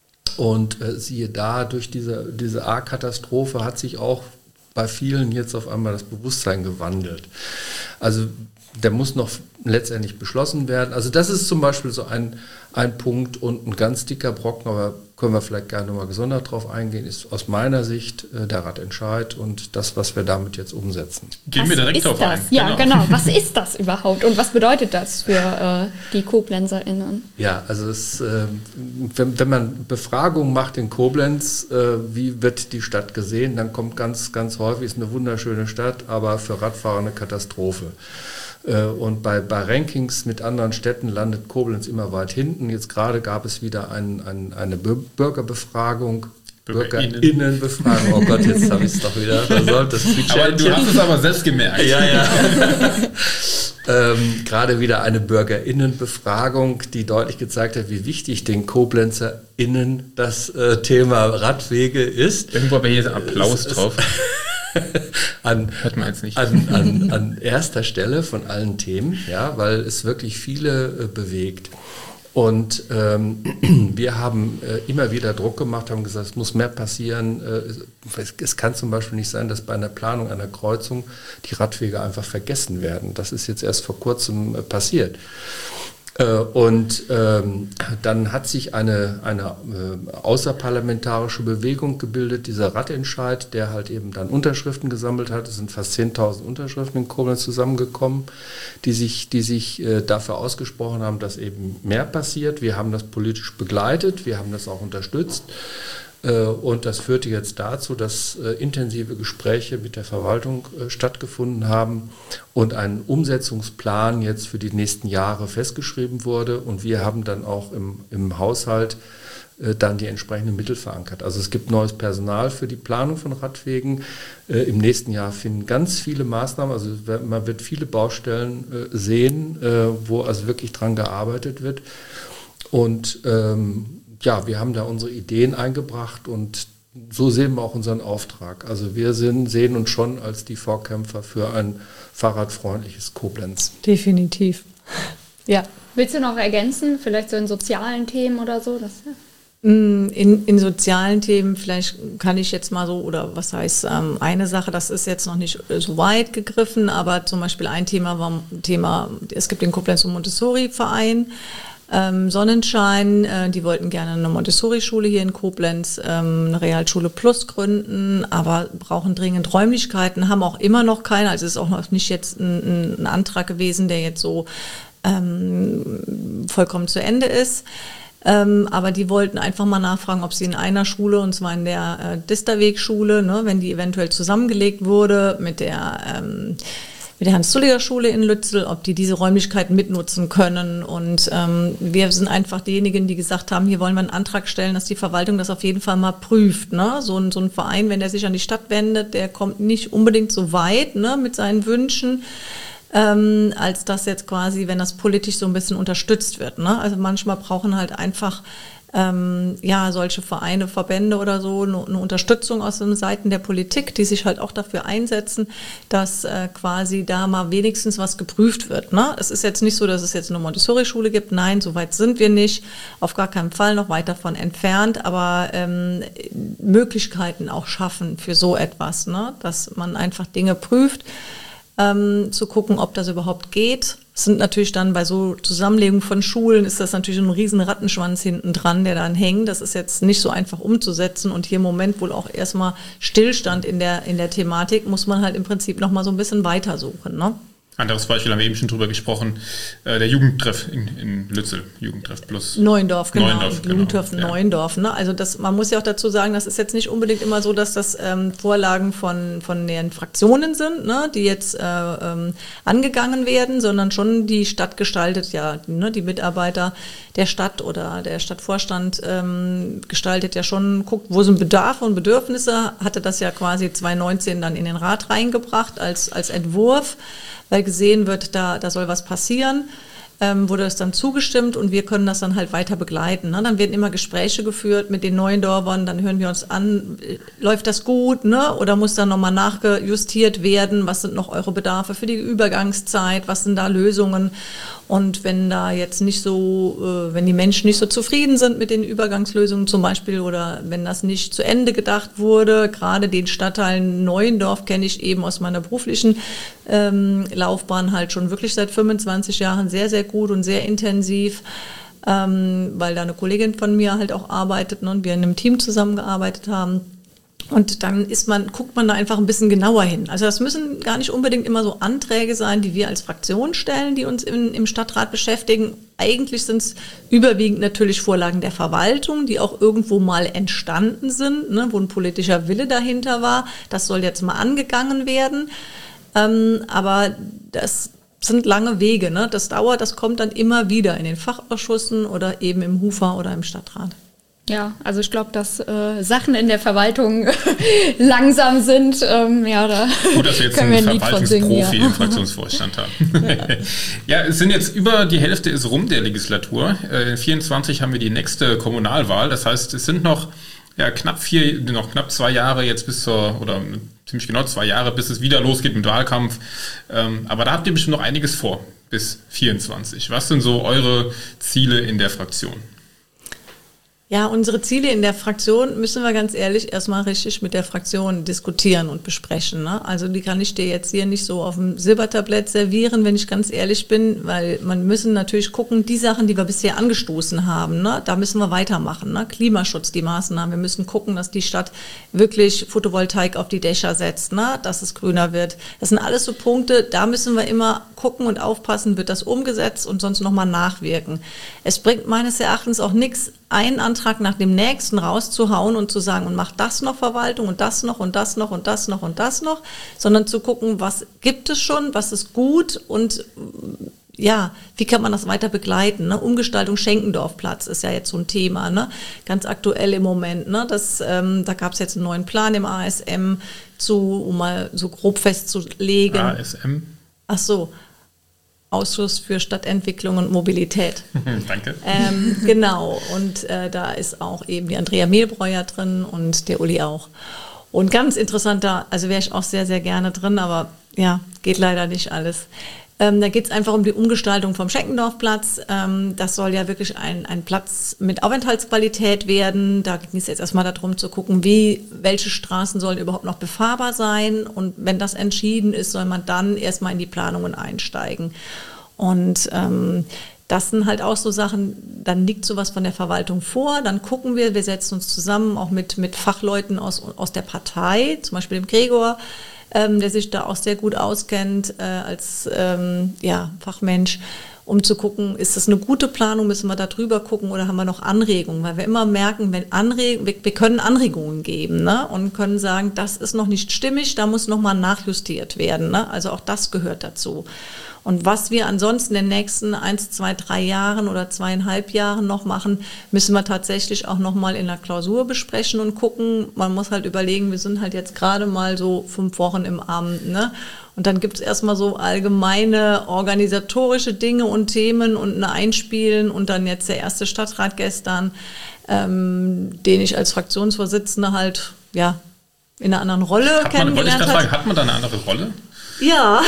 und siehe da, durch diese, diese A-Katastrophe hat sich auch bei vielen jetzt auf einmal das Bewusstsein gewandelt. Also der muss noch letztendlich beschlossen werden. Also das ist zum Beispiel so ein, ein Punkt und ein ganz dicker Brocken, aber können wir vielleicht gerne mal gesondert drauf eingehen, ist aus meiner Sicht äh, der Ratentscheid und das, was wir damit jetzt umsetzen. Gehen was wir direkt drauf das? ein. Ja, genau. genau. Was ist das überhaupt und was bedeutet das für äh, die KoblenzerInnen? Ja, also es, äh, wenn, wenn man Befragungen macht in Koblenz, äh, wie wird die Stadt gesehen, dann kommt ganz, ganz häufig, ist eine wunderschöne Stadt, aber für Radfahrer eine Katastrophe. Und bei, bei Rankings mit anderen Städten landet Koblenz immer weit hinten. Jetzt gerade gab es wieder ein, ein, eine Bürgerbefragung. BürgerInnenbefragung. Oh Gott, jetzt habe ich es doch wieder versäumt. Das aber du hast es aber selbst gemerkt. Ja, ja. ähm, gerade wieder eine BürgerInnenbefragung, die deutlich gezeigt hat, wie wichtig den KoblenzerInnen das äh, Thema Radwege ist. Irgendwo aber hier ist ein Applaus es, drauf. An, Hört man jetzt nicht. An, an, an erster Stelle von allen Themen, ja, weil es wirklich viele äh, bewegt. Und ähm, wir haben äh, immer wieder Druck gemacht, haben gesagt, es muss mehr passieren. Äh, es, es kann zum Beispiel nicht sein, dass bei einer Planung einer Kreuzung die Radwege einfach vergessen werden. Das ist jetzt erst vor kurzem äh, passiert. Und ähm, dann hat sich eine, eine äh, außerparlamentarische Bewegung gebildet, dieser Radentscheid, der halt eben dann Unterschriften gesammelt hat. Es sind fast zehntausend Unterschriften in Koblenz zusammengekommen, die sich, die sich äh, dafür ausgesprochen haben, dass eben mehr passiert. Wir haben das politisch begleitet, wir haben das auch unterstützt. Und das führte jetzt dazu, dass äh, intensive Gespräche mit der Verwaltung äh, stattgefunden haben und ein Umsetzungsplan jetzt für die nächsten Jahre festgeschrieben wurde. Und wir haben dann auch im, im Haushalt äh, dann die entsprechenden Mittel verankert. Also es gibt neues Personal für die Planung von Radwegen. Äh, Im nächsten Jahr finden ganz viele Maßnahmen, also man wird viele Baustellen äh, sehen, äh, wo also wirklich dran gearbeitet wird. Und ähm, ja, wir haben da unsere Ideen eingebracht und so sehen wir auch unseren Auftrag. Also wir sind, sehen uns schon als die Vorkämpfer für ein fahrradfreundliches Koblenz. Definitiv. Ja. Willst du noch ergänzen, vielleicht so in sozialen Themen oder so? Das, ja. In, in sozialen Themen, vielleicht kann ich jetzt mal so, oder was heißt ähm, eine Sache, das ist jetzt noch nicht so weit gegriffen, aber zum Beispiel ein Thema war ein Thema, es gibt den Koblenzer Montessori-Verein, Ähm, Sonnenschein, äh, die wollten gerne eine Montessori-Schule hier in Koblenz, ähm, eine Realschule Plus gründen, aber brauchen dringend Räumlichkeiten, haben auch immer noch keine, also es ist auch noch nicht jetzt ein, ein Antrag gewesen, der jetzt so ähm, vollkommen zu Ende ist. Ähm, aber die wollten einfach mal nachfragen, ob sie in einer Schule, und zwar in der äh, Disterweg-Schule, ne, wenn die eventuell zusammengelegt wurde mit der ähm, mit der Hans-Zulliger-Schule in Lützel, ob die diese Räumlichkeiten mitnutzen können. Und ähm, wir sind einfach diejenigen, die gesagt haben, hier wollen wir einen Antrag stellen, dass die Verwaltung das auf jeden Fall mal prüft. Ne? So, ein, so ein Verein, wenn der sich an die Stadt wendet, der kommt nicht unbedingt so weit, ne, mit seinen Wünschen, ähm, als dass jetzt quasi, wenn das politisch so ein bisschen unterstützt wird. Ne? Also manchmal brauchen halt einfach Ähm, ja, solche Vereine, Verbände oder so, eine, eine Unterstützung aus den Seiten der Politik, die sich halt auch dafür einsetzen, dass äh, quasi da mal wenigstens was geprüft wird. Ne? Es ist jetzt nicht so, dass es jetzt eine Montessori-Schule gibt. Nein, so weit sind wir nicht. Auf gar keinen Fall, noch weit davon entfernt. Aber ähm, Möglichkeiten auch schaffen für so etwas, ne? Dass man einfach Dinge prüft, ähm, zu gucken, ob das überhaupt geht. Es sind natürlich dann bei so Zusammenlegung von Schulen ist das natürlich ein riesen Rattenschwanz hinten dran, der dann hängt. Das ist jetzt nicht so einfach umzusetzen und hier im Moment wohl auch erstmal Stillstand in der, in der Thematik, muss man halt im Prinzip nochmal so ein bisschen weitersuchen, ne? Anderes Beispiel haben wir eben schon drüber gesprochen, äh, der Jugendtreff in, in Lützel, Jugendtreff plus. Neuendorf, genau, Neuendorf, genau. Jugendtreff Ja. Neuendorf. Ne? Also das, man muss ja auch dazu sagen, das ist jetzt nicht unbedingt immer so, dass das ähm, Vorlagen von, von den Fraktionen sind, ne? Die jetzt äh, ähm, angegangen werden, sondern schon die Stadt gestaltet, ja, ne? Die Mitarbeiter der Stadt oder der Stadtvorstand ähm, gestaltet ja schon, guckt, wo sind Bedarfe und Bedürfnisse, hatte das ja quasi zwanzig neunzehn dann in den Rat reingebracht als, als Entwurf, weil gesehen wird, da, da soll was passieren, ähm, wurde es dann zugestimmt und wir können das dann halt weiter begleiten. Ne? Dann werden immer Gespräche geführt mit den Neuendorfern, dann hören wir uns an, läuft das gut, ne? Oder muss dann nochmal nachgejustiert werden, was sind noch eure Bedarfe für die Übergangszeit, was sind da Lösungen? Und wenn da jetzt nicht so, äh, wenn die Menschen nicht so zufrieden sind mit den Übergangslösungen zum Beispiel oder wenn das nicht zu Ende gedacht wurde, gerade den Stadtteil Neuendorf kenne ich eben aus meiner beruflichen ähm, Laufbahn halt schon wirklich seit fünfundzwanzig Jahren sehr, sehr gut und sehr intensiv, ähm, weil da eine Kollegin von mir halt auch arbeitet, ne, und wir in einem Team zusammengearbeitet haben. Und dann ist man, guckt man da einfach ein bisschen genauer hin. Also das müssen gar nicht unbedingt immer so Anträge sein, die wir als Fraktion stellen, die uns in, im Stadtrat beschäftigen. Eigentlich sind es überwiegend natürlich Vorlagen der Verwaltung, die auch irgendwo mal entstanden sind, ne, wo ein politischer Wille dahinter war. Das soll jetzt mal angegangen werden. Ähm, aber das sind lange Wege, ne? Das dauert, das kommt dann immer wieder in den Fachausschüssen oder eben im Hufer oder im Stadtrat. Ja, also ich glaube, dass äh, Sachen in der Verwaltung langsam sind. Ähm, ja, da Gut, dass wir jetzt können einen wir ein Verwaltungsprofi singen, ja. im Fraktionsvorstand haben. Ja. Ja, es sind jetzt über die Hälfte ist rum der Legislatur. Äh, vierundzwanzig haben wir die nächste Kommunalwahl. Das heißt, es sind noch ja, knapp vier, noch knapp zwei Jahre jetzt bis zur, oder ziemlich genau zwei Jahre, bis es wieder losgeht mit Wahlkampf. Ähm, aber da habt ihr bestimmt noch einiges vor bis vierundzwanzig. Was sind so eure Ziele in der Fraktion? Ja, unsere Ziele in der Fraktion müssen wir ganz ehrlich erstmal richtig mit der Fraktion diskutieren und besprechen. Ne? Also die kann ich dir jetzt hier nicht so auf dem Silbertablett servieren, wenn ich ganz ehrlich bin, weil man müssen natürlich gucken, die Sachen, die wir bisher angestoßen haben, ne, da müssen wir weitermachen. Ne? Klimaschutz, die Maßnahmen, wir müssen gucken, dass die Stadt wirklich Photovoltaik auf die Dächer setzt, ne? Dass es grüner wird. Das sind alles so Punkte, da müssen wir immer gucken und aufpassen, wird das umgesetzt und sonst nochmal nachwirken. Es bringt meines Erachtens auch nichts, einen Antrag nach dem nächsten rauszuhauen und zu sagen, und mach das noch Verwaltung und das noch und das noch und das noch und das noch, sondern zu gucken, was gibt es schon, was ist gut und ja, wie kann man das weiter begleiten? Ne? Umgestaltung Schenkendorfplatz ist ja jetzt so ein Thema, ne? Ganz aktuell im Moment. Ne? Das, ähm, da gab es jetzt einen neuen Plan im A S M, zu, um mal so grob festzulegen. A S M? Ach so. Ausschuss für Stadtentwicklung und Mobilität. Danke. Ähm, genau, und äh, da ist auch eben die Andrea Mehlbreuer drin und der Uli auch. Und ganz interessanter, also wäre ich auch sehr, sehr gerne drin, aber ja, geht leider nicht alles. Ähm, da geht es einfach um die Umgestaltung vom Schenkendorfplatz. Ähm, das soll ja wirklich ein, ein Platz mit Aufenthaltsqualität werden. Da ging es jetzt erstmal darum zu gucken, wie, welche Straßen sollen überhaupt noch befahrbar sein. Und wenn das entschieden ist, soll man dann erstmal in die Planungen einsteigen. Und ähm, das sind halt auch so Sachen, dann liegt sowas von der Verwaltung vor, dann gucken wir, wir setzen uns zusammen, auch mit, mit Fachleuten aus, aus der Partei, zum Beispiel dem Gregor, ähm, der sich da auch sehr gut auskennt äh, als ähm, ja, Fachmensch, um zu gucken, ist das eine gute Planung, müssen wir da drüber gucken oder haben wir noch Anregungen, weil wir immer merken, wenn Anreg- wir, wir können Anregungen geben, ne? Und können sagen, das ist noch nicht stimmig, da muss nochmal nachjustiert werden, ne? Also auch das gehört dazu. Und was wir ansonsten in den nächsten eins, zwei, drei Jahren oder zweieinhalb Jahren noch machen, müssen wir tatsächlich auch nochmal in der Klausur besprechen und gucken. Man muss halt überlegen, wir sind halt jetzt gerade mal so fünf Wochen im Amt, ne? Und dann gibt es erstmal so allgemeine organisatorische Dinge und Themen und ein Einspielen und dann jetzt der erste Stadtrat gestern, ähm, den ich als Fraktionsvorsitzende halt, ja, in einer anderen Rolle hat kennengelernt man, wollte ich gerade habe. fragen, hat man da eine andere Rolle? Ja,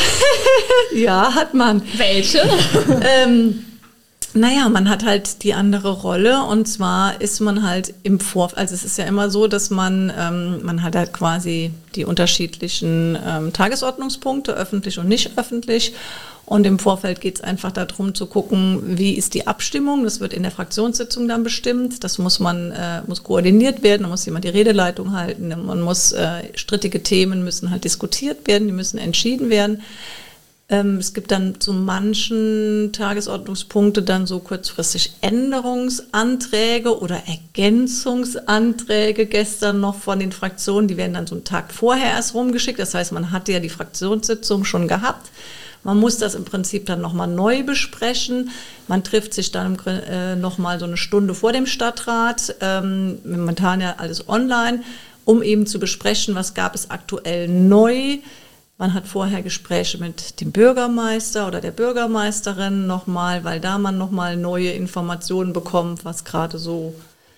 ja, hat man. Welche? ähm, naja, man hat halt die andere Rolle und zwar ist man halt im Vorfeld, also es ist ja immer so, dass man, ähm, man hat halt quasi die unterschiedlichen ähm, Tagesordnungspunkte, öffentlich und nicht öffentlich. Und im Vorfeld geht es einfach darum zu gucken, wie ist die Abstimmung. Das wird in der Fraktionssitzung dann bestimmt. Das muss man äh, muss koordiniert werden. Da muss jemand die Redeleitung halten. Man muss äh, strittige Themen müssen halt diskutiert werden. Die müssen entschieden werden. Ähm, es gibt dann zu manchen Tagesordnungspunkte dann so kurzfristig Änderungsanträge oder Ergänzungsanträge gestern noch von den Fraktionen. Die werden dann so einen Tag vorher erst rumgeschickt. Das heißt, man hatte ja die Fraktionssitzung schon gehabt. Man muss das im Prinzip dann nochmal neu besprechen. Man trifft sich dann äh, nochmal so eine Stunde vor dem Stadtrat, ähm, momentan ja alles online, um eben zu besprechen, was gab es aktuell neu. Man hat vorher Gespräche mit dem Bürgermeister oder der Bürgermeisterin nochmal, weil da man nochmal neue Informationen bekommt, was gerade so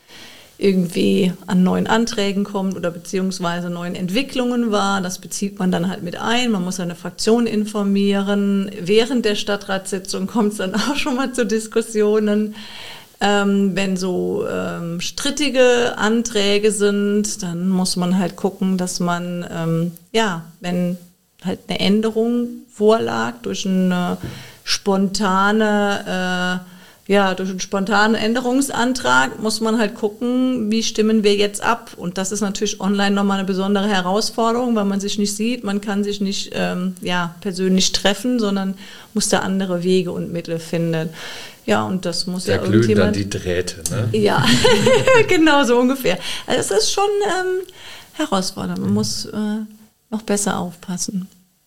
irgendwie an neuen Anträgen kommt oder beziehungsweise neuen Entwicklungen war. Das bezieht man dann halt mit ein. Man muss eine Fraktion informieren. Während der Stadtratssitzung kommt es dann auch schon mal zu Diskussionen. Ähm, wenn so ähm, strittige Anträge sind, dann muss man halt gucken, dass man, ähm, ja, wenn halt eine Änderung vorlag durch eine spontane äh, Ja, durch einen spontanen Änderungsantrag muss man halt gucken, wie stimmen wir jetzt ab. Und das ist natürlich online nochmal eine besondere Herausforderung, weil man sich nicht sieht, man kann sich nicht ähm, ja, persönlich treffen, sondern muss da andere Wege und Mittel finden. Ja, und das muss da ja glühen irgendjemand... dann die Drähte, ne? Ja, genau so ungefähr. Also es ist schon ähm, herausfordernd, man muss äh, noch besser aufpassen.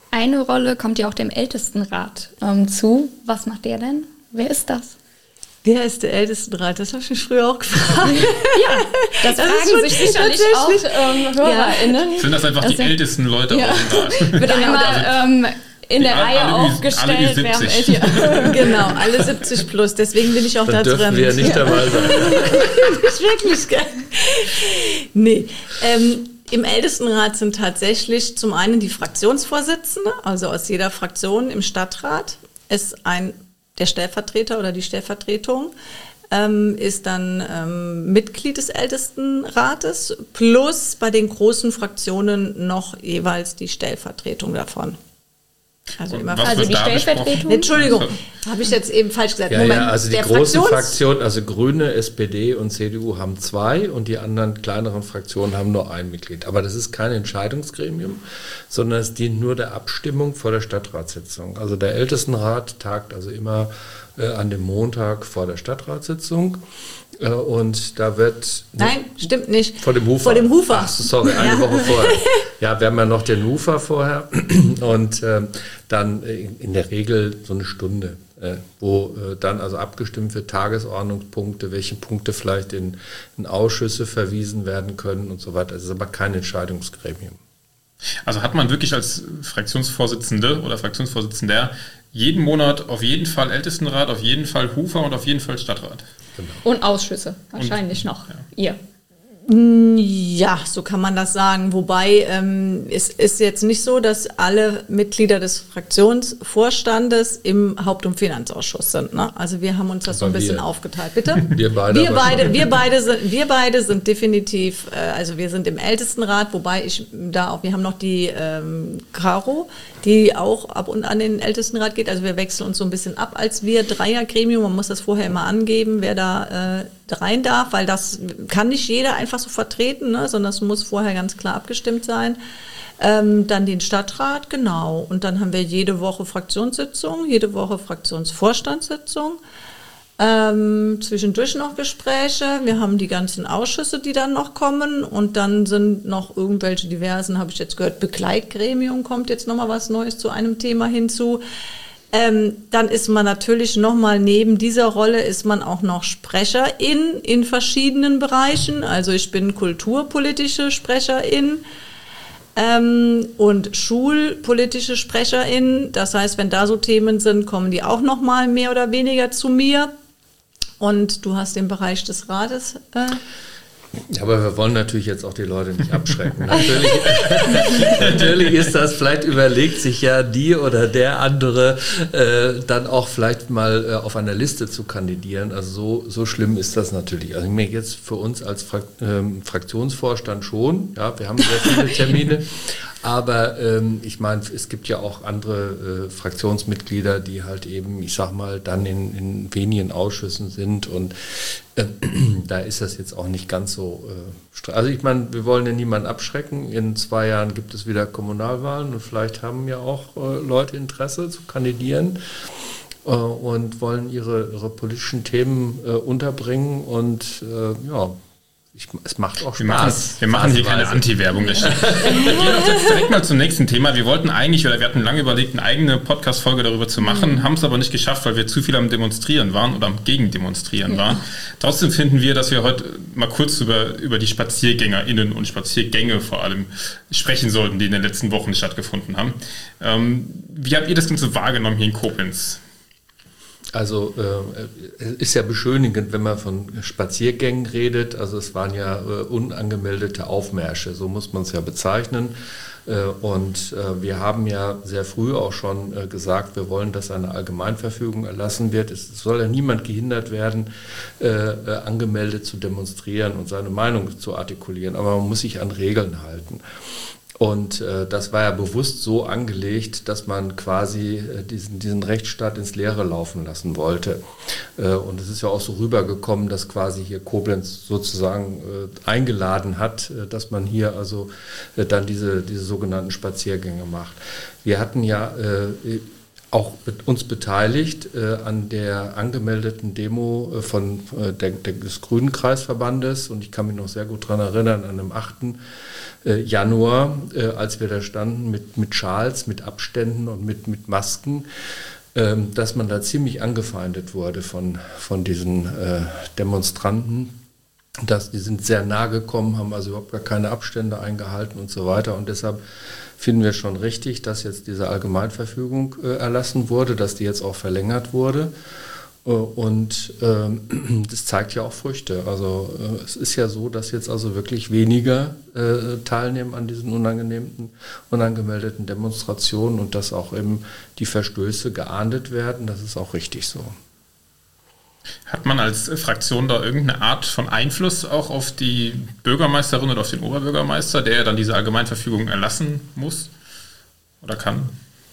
Eine Rolle kommt ja auch dem Ältestenrat ähm, zu. Was macht der denn? Wer ist das? Wer ist der Ältestenrat? Das habe ich mich früher auch gefragt. Ja, das, das fragen sich sicherlich auch ähm, HörerInnen. Ja. Sind das einfach das die sind, ältesten Leute ja. aus dem Rat? Wird einmal ähm, in der Reihe alle aufgestellt. Alle siebzig. Wer genau, alle siebzig plus. Deswegen bin ich auch Dann da drin. Dann dürfen wir ja nicht ja. dabei sein. Das ist wirklich geil. Nee, ähm, im Ältestenrat sind tatsächlich zum einen die Fraktionsvorsitzende, also aus jeder Fraktion im Stadtrat ist ein der Stellvertreter oder die Stellvertretung, ähm, ist dann ähm, Mitglied des Ältestenrates, plus bei den großen Fraktionen noch jeweils die Stellvertretung davon. Also, immer also die Stellvertretung? Entschuldigung, habe ich jetzt eben falsch gesagt. Ja, Moment, ja, also die der großen Fraktions- Fraktionen, also Grüne, S P D und C D U haben zwei und die anderen kleineren Fraktionen haben nur ein Mitglied. Aber das ist kein Entscheidungsgremium, sondern es dient nur der Abstimmung vor der Stadtratssitzung. Also der Ältestenrat tagt also immer äh, an dem Montag vor der Stadtratssitzung. Äh, und da wird... Nein, stimmt nicht. Vor dem Hufer. Vor dem Hufer. Ach so, sorry, eine ja. Woche vorher. Ja, wir haben ja noch den Hufer vorher und äh, dann in der Regel so eine Stunde, äh, wo äh, dann also abgestimmt wird, Tagesordnungspunkte, welche Punkte vielleicht in, in Ausschüsse verwiesen werden können und so weiter. Das ist aber kein Entscheidungsgremium. Also hat man wirklich als Fraktionsvorsitzende oder Fraktionsvorsitzender jeden Monat auf jeden Fall Ältestenrat, auf jeden Fall Hufer und auf jeden Fall Stadtrat. Genau. Und Ausschüsse wahrscheinlich und, noch, ja. ihr. Ja, so kann man das sagen. Wobei ähm, es ist jetzt nicht so, dass alle Mitglieder des Fraktionsvorstandes im Haupt- und Finanzausschuss sind. Ne? Also wir haben uns das Aber so ein bisschen wir. aufgeteilt. Bitte? Wir beide. Wir beide, wir beide sind, wir beide sind definitiv, äh, also wir sind im Ältestenrat, wobei ich da auch, wir haben noch die ähm, Caro, die auch ab und an den Ältestenrat geht. Also wir wechseln uns so ein bisschen ab als wir Dreiergremium. Man muss das vorher immer angeben, wer da äh, rein darf, weil das kann nicht jeder einfach so vertreten, ne, sondern es muss vorher ganz klar abgestimmt sein. Ähm, dann den Stadtrat, genau. Und dann haben wir jede Woche Fraktionssitzung, jede Woche Fraktionsvorstandssitzung. Ähm, zwischendurch noch Gespräche. Wir haben die ganzen Ausschüsse, die dann noch kommen. Und dann sind noch irgendwelche diversen, habe ich jetzt gehört, Begleitgremium kommt jetzt nochmal was Neues zu einem Thema hinzu. Ähm, dann ist man natürlich nochmal neben dieser Rolle ist man auch noch Sprecherin in verschiedenen Bereichen. Also ich bin kulturpolitische Sprecherin ähm, und schulpolitische Sprecherin. Das heißt, wenn da so Themen sind, kommen die auch nochmal mehr oder weniger zu mir. Und du hast den Bereich des Rates. Äh, Ja, aber wir wollen natürlich jetzt auch die Leute nicht abschrecken. Natürlich, natürlich ist das, vielleicht überlegt sich ja die oder der andere äh, dann auch vielleicht mal äh, auf einer Liste zu kandidieren. Also so, so schlimm ist das natürlich. Also ich meine jetzt für uns als Frak- ähm, Fraktionsvorstand schon. Ja, wir haben sehr viele Termine. Aber ähm, ich meine, es gibt ja auch andere äh, Fraktionsmitglieder, die halt eben, ich sag mal, dann in, in wenigen Ausschüssen sind und äh, da ist das jetzt auch nicht ganz so äh, streng. Also ich meine, wir wollen ja niemanden abschrecken. In zwei Jahren gibt es wieder Kommunalwahlen und vielleicht haben ja auch äh, Leute Interesse zu kandidieren äh, und wollen ihre, ihre politischen Themen äh, unterbringen und äh, ja, Ich, es macht auch Spaß. Wir machen, wir machen hier keine Anti-Werbung. Wir gehen auch jetzt direkt mal zum nächsten Thema. Wir wollten eigentlich, oder wir hatten lange überlegt, eine eigene Podcast-Folge darüber zu machen, mhm. haben es aber nicht geschafft, weil wir zu viel am Demonstrieren waren oder am Gegendemonstrieren ja. waren. Trotzdem finden wir, dass wir heute mal kurz über, über die SpaziergängerInnen und Spaziergänge vor allem sprechen sollten, die in den letzten Wochen stattgefunden haben. Ähm, wie habt ihr das Ganze wahrgenommen hier in Koblenz? Also äh, ist ja beschönigend, wenn man von Spaziergängen redet. Also es waren ja äh, unangemeldete Aufmärsche, so muss man es ja bezeichnen. Äh, und äh, wir haben ja sehr früh auch schon äh, gesagt, wir wollen, dass eine Allgemeinverfügung erlassen wird. Es soll ja niemand gehindert werden, äh, äh, angemeldet zu demonstrieren und seine Meinung zu artikulieren. Aber man muss sich an Regeln halten. Und äh, das war ja bewusst so angelegt, dass man quasi äh, diesen, diesen Rechtsstaat ins Leere laufen lassen wollte. Äh, und es ist ja auch so rübergekommen, dass quasi hier Koblenz sozusagen äh, eingeladen hat, äh, dass man hier also äh, dann diese, diese sogenannten Spaziergänge macht. Wir hatten ja äh, auch mit uns beteiligt äh, an der angemeldeten Demo äh, von, äh, der, der, des Grünen Kreisverbandes. Und ich kann mich noch sehr gut daran erinnern, an dem achten Januar, äh, als wir da standen mit, mit Schals, mit Abständen und mit, mit Masken, äh, dass man da ziemlich angefeindet wurde von, von diesen äh, Demonstranten. Dass, die sind sehr nah gekommen, haben also überhaupt gar keine Abstände eingehalten und so weiter. Und deshalb finden wir schon richtig, dass jetzt diese Allgemeinverfügung äh, erlassen wurde, dass die jetzt auch verlängert wurde. Äh, und äh, das zeigt ja auch Früchte. Also äh, es ist ja so, dass jetzt also wirklich weniger äh, teilnehmen an diesen unangenehmen, unangemeldeten Demonstrationen und dass auch eben die Verstöße geahndet werden. Das ist auch richtig so. Hat man als Fraktion da irgendeine Art von Einfluss auch auf die Bürgermeisterin oder auf den Oberbürgermeister, der dann diese Allgemeinverfügung erlassen muss oder kann?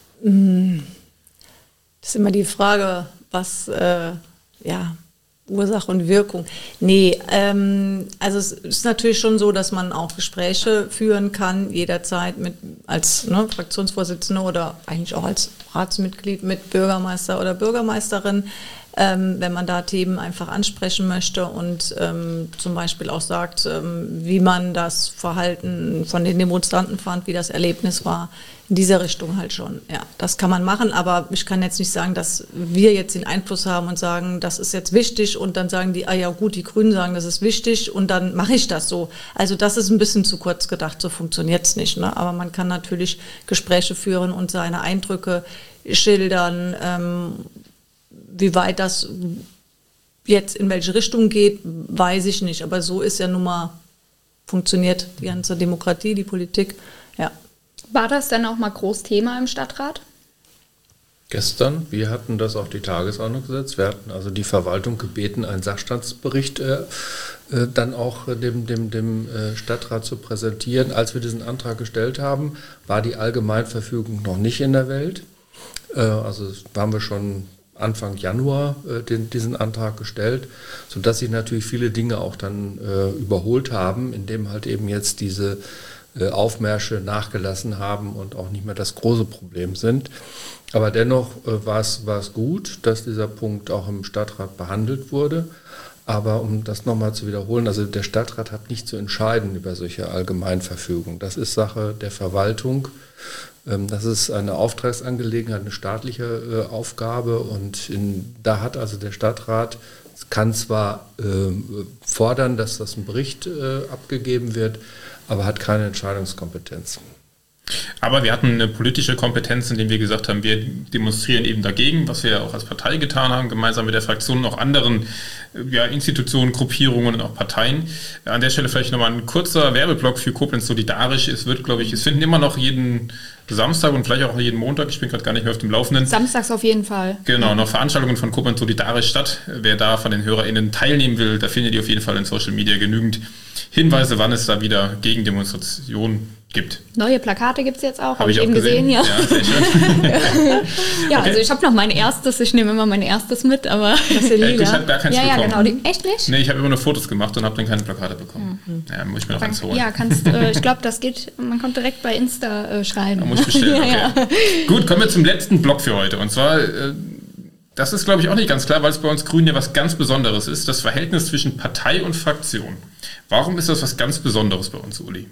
Das ist immer die Frage, was, äh, ja, Ursache und Wirkung. Nee, ähm, also es ist natürlich schon so, dass man auch Gespräche führen kann, jederzeit mit als ne, Fraktionsvorsitzende oder eigentlich auch als Ratsmitglied mit Bürgermeister oder Bürgermeisterin, ähm, wenn man da Themen einfach ansprechen möchte und ähm, zum Beispiel auch sagt, ähm, wie man das Verhalten von den Demonstranten fand, wie das Erlebnis war. In dieser Richtung halt schon, ja. Das kann man machen, aber ich kann jetzt nicht sagen, dass wir jetzt den Einfluss haben und sagen, das ist jetzt wichtig und dann sagen die, ah ja gut, die Grünen sagen, das ist wichtig und dann mache ich das so. Also das ist ein bisschen zu kurz gedacht, so funktioniert es nicht, ne? Aber man kann natürlich Gespräche führen und seine Eindrücke schildern, ähm, wie weit das jetzt in welche Richtung geht, weiß ich nicht, aber so ist ja nun mal, funktioniert die ganze Demokratie, die Politik, ja. War das denn auch mal groß Thema im Stadtrat? Gestern, wir hatten das auf die Tagesordnung gesetzt. Wir hatten also die Verwaltung gebeten, einen Sachstandsbericht äh, äh, dann auch dem, dem, dem äh, Stadtrat zu präsentieren. Als wir diesen Antrag gestellt haben, war die Allgemeinverfügung noch nicht in der Welt. Äh, also waren wir schon Anfang Januar äh, den, diesen Antrag gestellt, sodass sich natürlich viele Dinge auch dann äh, überholt haben, indem halt eben jetzt diese Aufmärsche nachgelassen haben und auch nicht mehr das große Problem sind. Aber dennoch äh, war es war es gut, dass dieser Punkt auch im Stadtrat behandelt wurde. Aber um das nochmal zu wiederholen, also der Stadtrat hat nicht zu entscheiden über solche Allgemeinverfügungen. Das ist Sache der Verwaltung. Ähm, das ist eine Auftragsangelegenheit, eine staatliche äh, Aufgabe. Und in, da hat also der Stadtrat, kann zwar äh, fordern, dass das ein Bericht äh, abgegeben wird, aber hat keine Entscheidungskompetenz. Aber wir hatten eine politische Kompetenz, indem wir gesagt haben, wir demonstrieren eben dagegen, was wir ja auch als Partei getan haben, gemeinsam mit der Fraktion und auch anderen ja, Institutionen, Gruppierungen und auch Parteien. An der Stelle vielleicht nochmal ein kurzer Werbeblock für Koblenz Solidarisch. Es wird, glaube ich, es finden immer noch jeden Samstag und vielleicht auch jeden Montag, ich bin gerade gar nicht mehr auf dem Laufenden. Samstags auf jeden Fall. Genau, noch Veranstaltungen von Koblenz Solidarisch statt. Wer da von den HörerInnen teilnehmen will, da findet ihr auf jeden Fall in Social Media genügend Hinweise, wann es da wieder Gegendemonstrationen gibt. Neue Plakate gibt es jetzt auch, habe hab ich ich eben gesehen. gesehen. Ja, ja sehr schön. ja Okay. Also ich habe noch mein erstes, ich nehme immer mein erstes mit, aber... Das ist ja Äh, lila. ich habe gar keins ja, ja, bekommen. genau. Die, echt nicht? Nee, ich habe immer nur Fotos gemacht und habe dann keine Plakate bekommen. Mhm. Ja, muss ich mir noch eins holen. Ja, kannst, äh, ich glaube, das geht, man kommt direkt bei Insta äh, schreiben. Da muss ich bestellen, okay. ja, ja. Gut, kommen wir zum letzten Block für heute. Und zwar, äh, das ist, glaube ich, auch nicht ganz klar, weil es bei uns Grünen ja was ganz Besonderes ist, das Verhältnis zwischen Partei und Fraktion. Warum ist das was ganz Besonderes bei uns, Uli?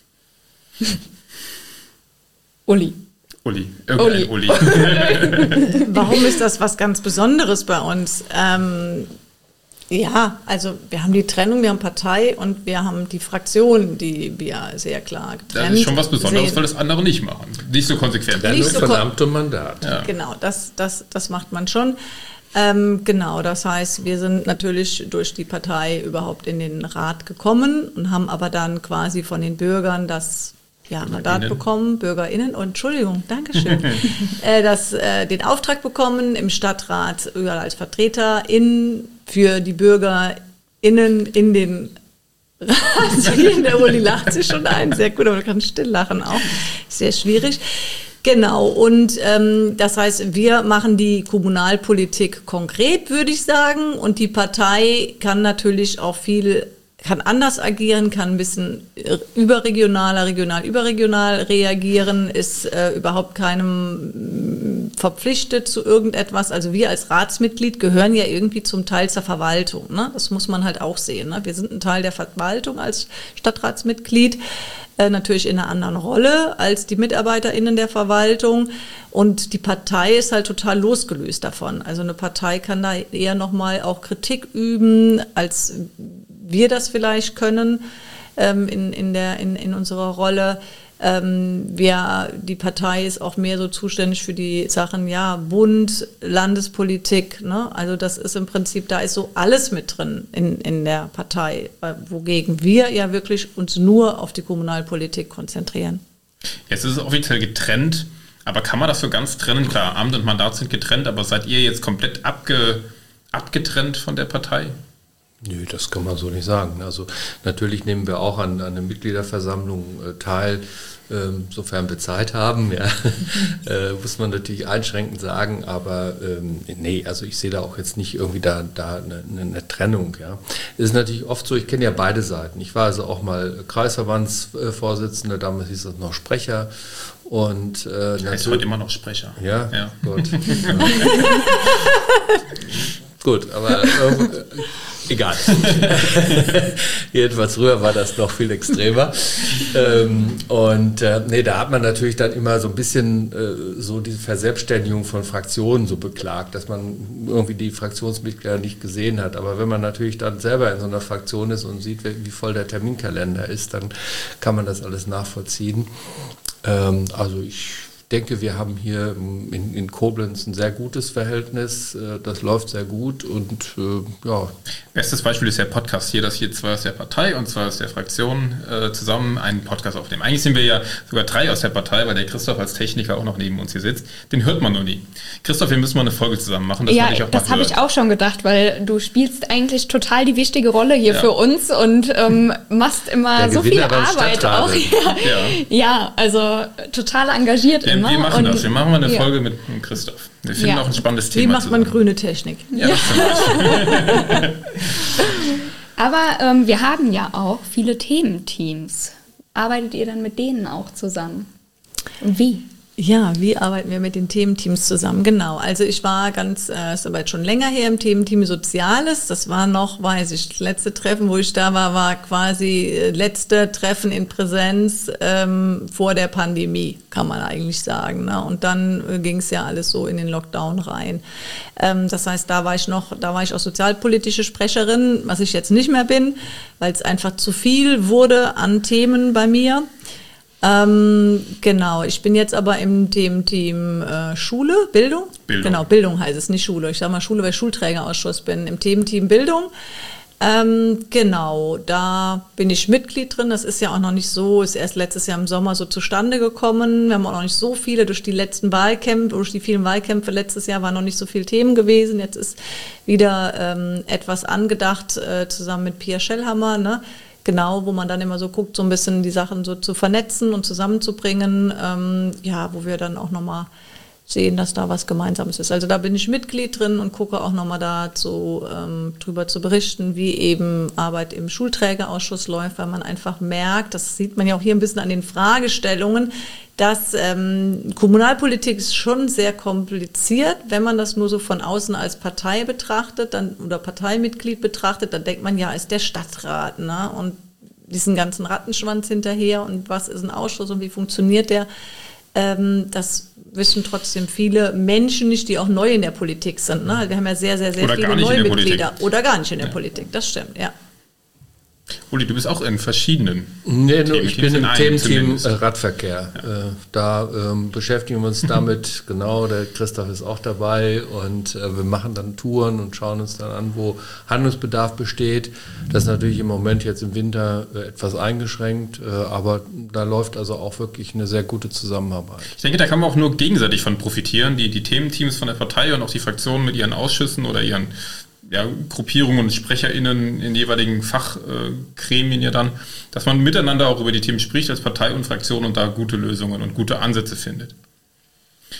Uli. Uli, irgendein Uli. Warum ist das was ganz Besonderes bei uns? Ähm, ja, also wir haben die Trennung, wir haben Partei und wir haben die Fraktion, die wir sehr klar getrennt Das ist schon was Besonderes, sehen. weil das andere nicht machen. Nicht so konsequent. Ja, Nicht nur so von kon- Amt und Mandat. Ja. Genau, das, das, das macht man schon. Ähm, genau, das heißt, wir sind natürlich durch die Partei überhaupt in den Rat gekommen und haben aber dann quasi von den Bürgern das ja, Mandat BürgerInnen. bekommen, BürgerInnen, und Entschuldigung, Dankeschön, äh, das, äh, den Auftrag bekommen, im Stadtrat überall als VertreterInnen für die BürgerInnen in den Rat zu gehen. Der Uli lacht sich schon ein, sehr gut, aber du kannst still lachen auch, sehr schwierig. Genau, und ähm, das heißt, wir machen die Kommunalpolitik konkret, würde ich sagen, und die Partei kann natürlich auch viel, kann anders agieren, kann ein bisschen überregionaler, regional, überregional reagieren, ist äh, überhaupt keinem verpflichtet zu irgendetwas. Also wir als Ratsmitglied gehören ja irgendwie zum Teil zur Verwaltung. Ne? Das muss man halt auch sehen. Ne? Wir sind ein Teil der Verwaltung als Stadtratsmitglied, äh, natürlich in einer anderen Rolle als die MitarbeiterInnen der Verwaltung. Und die Partei ist halt total losgelöst davon. Also eine Partei kann da eher nochmal auch Kritik üben, als wir das vielleicht können ähm, in, in, der, in, in unserer Rolle. Ähm, wir, die Partei ist auch mehr so zuständig für die Sachen, ja, Bund, Landespolitik, ne? Also das ist im Prinzip, da ist so alles mit drin in, in der Partei, wogegen wir ja wirklich uns nur auf die Kommunalpolitik konzentrieren. Jetzt ist es offiziell getrennt, aber kann man das so ganz trennen? Klar, Amt und Mandat sind getrennt, aber seid ihr jetzt komplett abge, abgetrennt von der Partei? Nö, das kann man so nicht sagen. Also natürlich nehmen wir auch an, an der Mitgliederversammlung äh, teil, ähm, sofern wir Zeit haben, ja, äh, muss man natürlich einschränkend sagen, aber ähm, nee, also ich sehe da auch jetzt nicht irgendwie da, da eine, eine Trennung. Ja. Es ist natürlich oft so, ich kenne ja beide Seiten. Ich war also auch mal Kreisverbandsvorsitzender, damals hieß das noch Sprecher. Und äh, ich heißt heute immer noch Sprecher. Ja, ja. Gut. Gut, aber äh, egal. Jedenfalls früher war das noch viel extremer. ähm, und äh, nee, da hat man natürlich dann immer so ein bisschen äh, so diese Verselbstständigung von Fraktionen so beklagt, dass man irgendwie die Fraktionsmitglieder nicht gesehen hat. Aber wenn man natürlich dann selber in so einer Fraktion ist und sieht, wie voll der Terminkalender ist, dann kann man das alles nachvollziehen. Ähm, also ich denke, wir haben hier in, in Koblenz ein sehr gutes Verhältnis. Das läuft sehr gut und äh, ja. Bestes Beispiel ist der Podcast hier, dass hier zwei aus der Partei und zwei aus der Fraktion äh, zusammen einen Podcast aufnehmen. Eigentlich sind wir ja sogar drei aus der Partei, weil der Christoph als Techniker auch noch neben uns hier sitzt. Den hört man nur nie. Christoph, wir müssen mal eine Folge zusammen machen. Das ja, ich auch das habe ich auch schon gedacht, weil du spielst eigentlich total die wichtige Rolle hier ja. für uns und ähm, machst immer der so Gewinner viel Arbeit auch. Ja, ja. ja, also total engagiert ja, immer. Wir machen und, das. Wir machen mal eine ja. Folge mit Christoph. Wir finden ja. auch ein spannendes Thema. Wie macht zusammen. man grüne Technik? Ja, ja. Das Aber ähm, wir haben ja auch viele Thementeams. Arbeitet ihr dann mit denen auch zusammen? Und wie? Ja, wie arbeiten wir mit den Thementeams zusammen? Genau, also ich war ganz, äh, ist aber jetzt schon länger her im Thementeam Soziales. Das war noch, weiß ich, das letzte Treffen, wo ich da war, war quasi äh, letzte Treffen in Präsenz ähm, vor der Pandemie, kann man eigentlich sagen. Ne? Und dann äh, ging es ja alles so in den Lockdown rein. Ähm, das heißt, da war ich noch, da war ich auch sozialpolitische Sprecherin, was ich jetzt nicht mehr bin, weil es einfach zu viel wurde an Themen bei mir. Ähm, genau, ich bin jetzt aber im Team, Team äh, Schule, Bildung. Bildung. Genau, Bildung heißt es, nicht Schule. Ich sage mal Schule, weil ich Schulträgerausschuss bin. Im Team, Team Bildung. Ähm, genau, da bin ich Mitglied drin. Das ist ja auch noch nicht so, ist erst letztes Jahr im Sommer so zustande gekommen. Wir haben auch noch nicht so viele durch die letzten Wahlkämpfe, durch die vielen Wahlkämpfe letztes Jahr waren noch nicht so viele Themen gewesen. Jetzt ist wieder ähm, etwas angedacht, äh, zusammen mit Pia Schellhammer, ne? Genau, wo man dann immer so guckt, so ein bisschen die Sachen so zu vernetzen und zusammenzubringen, ähm, ja, wo wir dann auch nochmal sehen, dass da was Gemeinsames ist. Also da bin ich Mitglied drin und gucke auch nochmal dazu, ähm, drüber zu berichten, wie eben Arbeit im Schulträgerausschuss läuft, weil man einfach merkt, das sieht man ja auch hier ein bisschen an den Fragestellungen, dass ähm, Kommunalpolitik ist schon sehr kompliziert. Wenn man das nur so von außen als Partei betrachtet dann oder Parteimitglied betrachtet, dann denkt man, ja, ist der Stadtrat, ne? Und diesen ganzen Rattenschwanz hinterher und was ist ein Ausschuss und wie funktioniert der? Ähm, das wissen trotzdem viele Menschen nicht, die auch neu in der Politik sind. Ne? Wir haben ja sehr, sehr, sehr oder viele neue Mitglieder. Oder gar nicht in der ja. Politik, das stimmt, ja. Uli, du bist auch in verschiedenen nee, no, ich bin im Thementeam äh, Radverkehr. Ja. Äh, da ähm, beschäftigen wir uns damit, genau, der Christoph ist auch dabei und äh, wir machen dann Touren und schauen uns dann an, wo Handlungsbedarf besteht. Das ist natürlich im Moment jetzt im Winter äh, etwas eingeschränkt, äh, aber da läuft also auch wirklich eine sehr gute Zusammenarbeit. Ich denke, da kann man auch nur gegenseitig von profitieren, die, die Thementeams von der Partei und auch die Fraktionen mit ihren Ausschüssen oder ihren ja, Gruppierungen und SprecherInnen in jeweiligen Fachgremien ja dann, dass man miteinander auch über die Themen spricht als Partei und Fraktion und da gute Lösungen und gute Ansätze findet.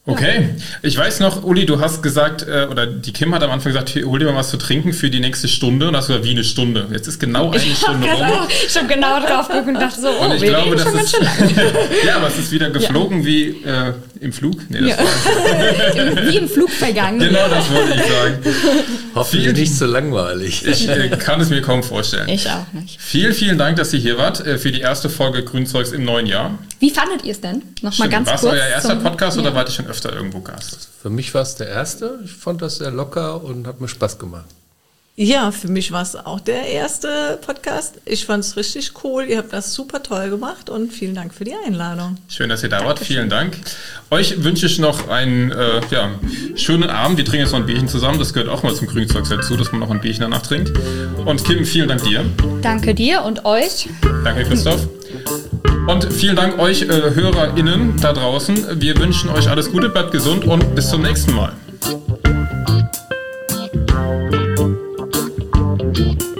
Okay, ich weiß noch, Uli, du hast gesagt, äh, oder die Kim hat am Anfang gesagt, hol dir mal was zu trinken für die nächste Stunde. Und hast gesagt, wie eine Stunde. Jetzt ist genau eine ich Stunde rum. Genau, ich habe genau drauf geguckt und dachte so, oh, und ich wir glaube, reden das schon ist, ganz schön lang. ja, aber es ist wieder geflogen ja. wie äh, im Flug. Nee, das ja. war wie im Flug vergangen. Genau, das wollte ich sagen. Hoffentlich nicht so langweilig. Ich äh, kann es mir kaum vorstellen. Ich auch nicht. Vielen, vielen Dank, dass ihr hier wart äh, für die erste Folge Grünzeugs im neuen Jahr. Wie fandet ihr es denn? Nochmal ganz kurz. War es euer erster zum, Podcast ja. oder wart ihr schon öfter irgendwo Gast? Für mich war es der erste. Ich fand das sehr locker und hat mir Spaß gemacht. Ja, für mich war es auch der erste Podcast. Ich fand es richtig cool. Ihr habt das super toll gemacht und vielen Dank für die Einladung. Schön, dass ihr da wart. Vielen Dank. Euch wünsche ich noch einen äh, ja, schönen Abend. Wir trinken jetzt noch ein Bierchen zusammen. Das gehört auch mal zum Grünzeugs dazu, dass man noch ein Bierchen danach trinkt. Und Kim, vielen Dank dir. Danke dir und euch. Danke, Christoph. Und vielen Dank euch äh, HörerInnen da draußen. Wir wünschen euch alles Gute, bleibt gesund und bis zum nächsten Mal. Thank you.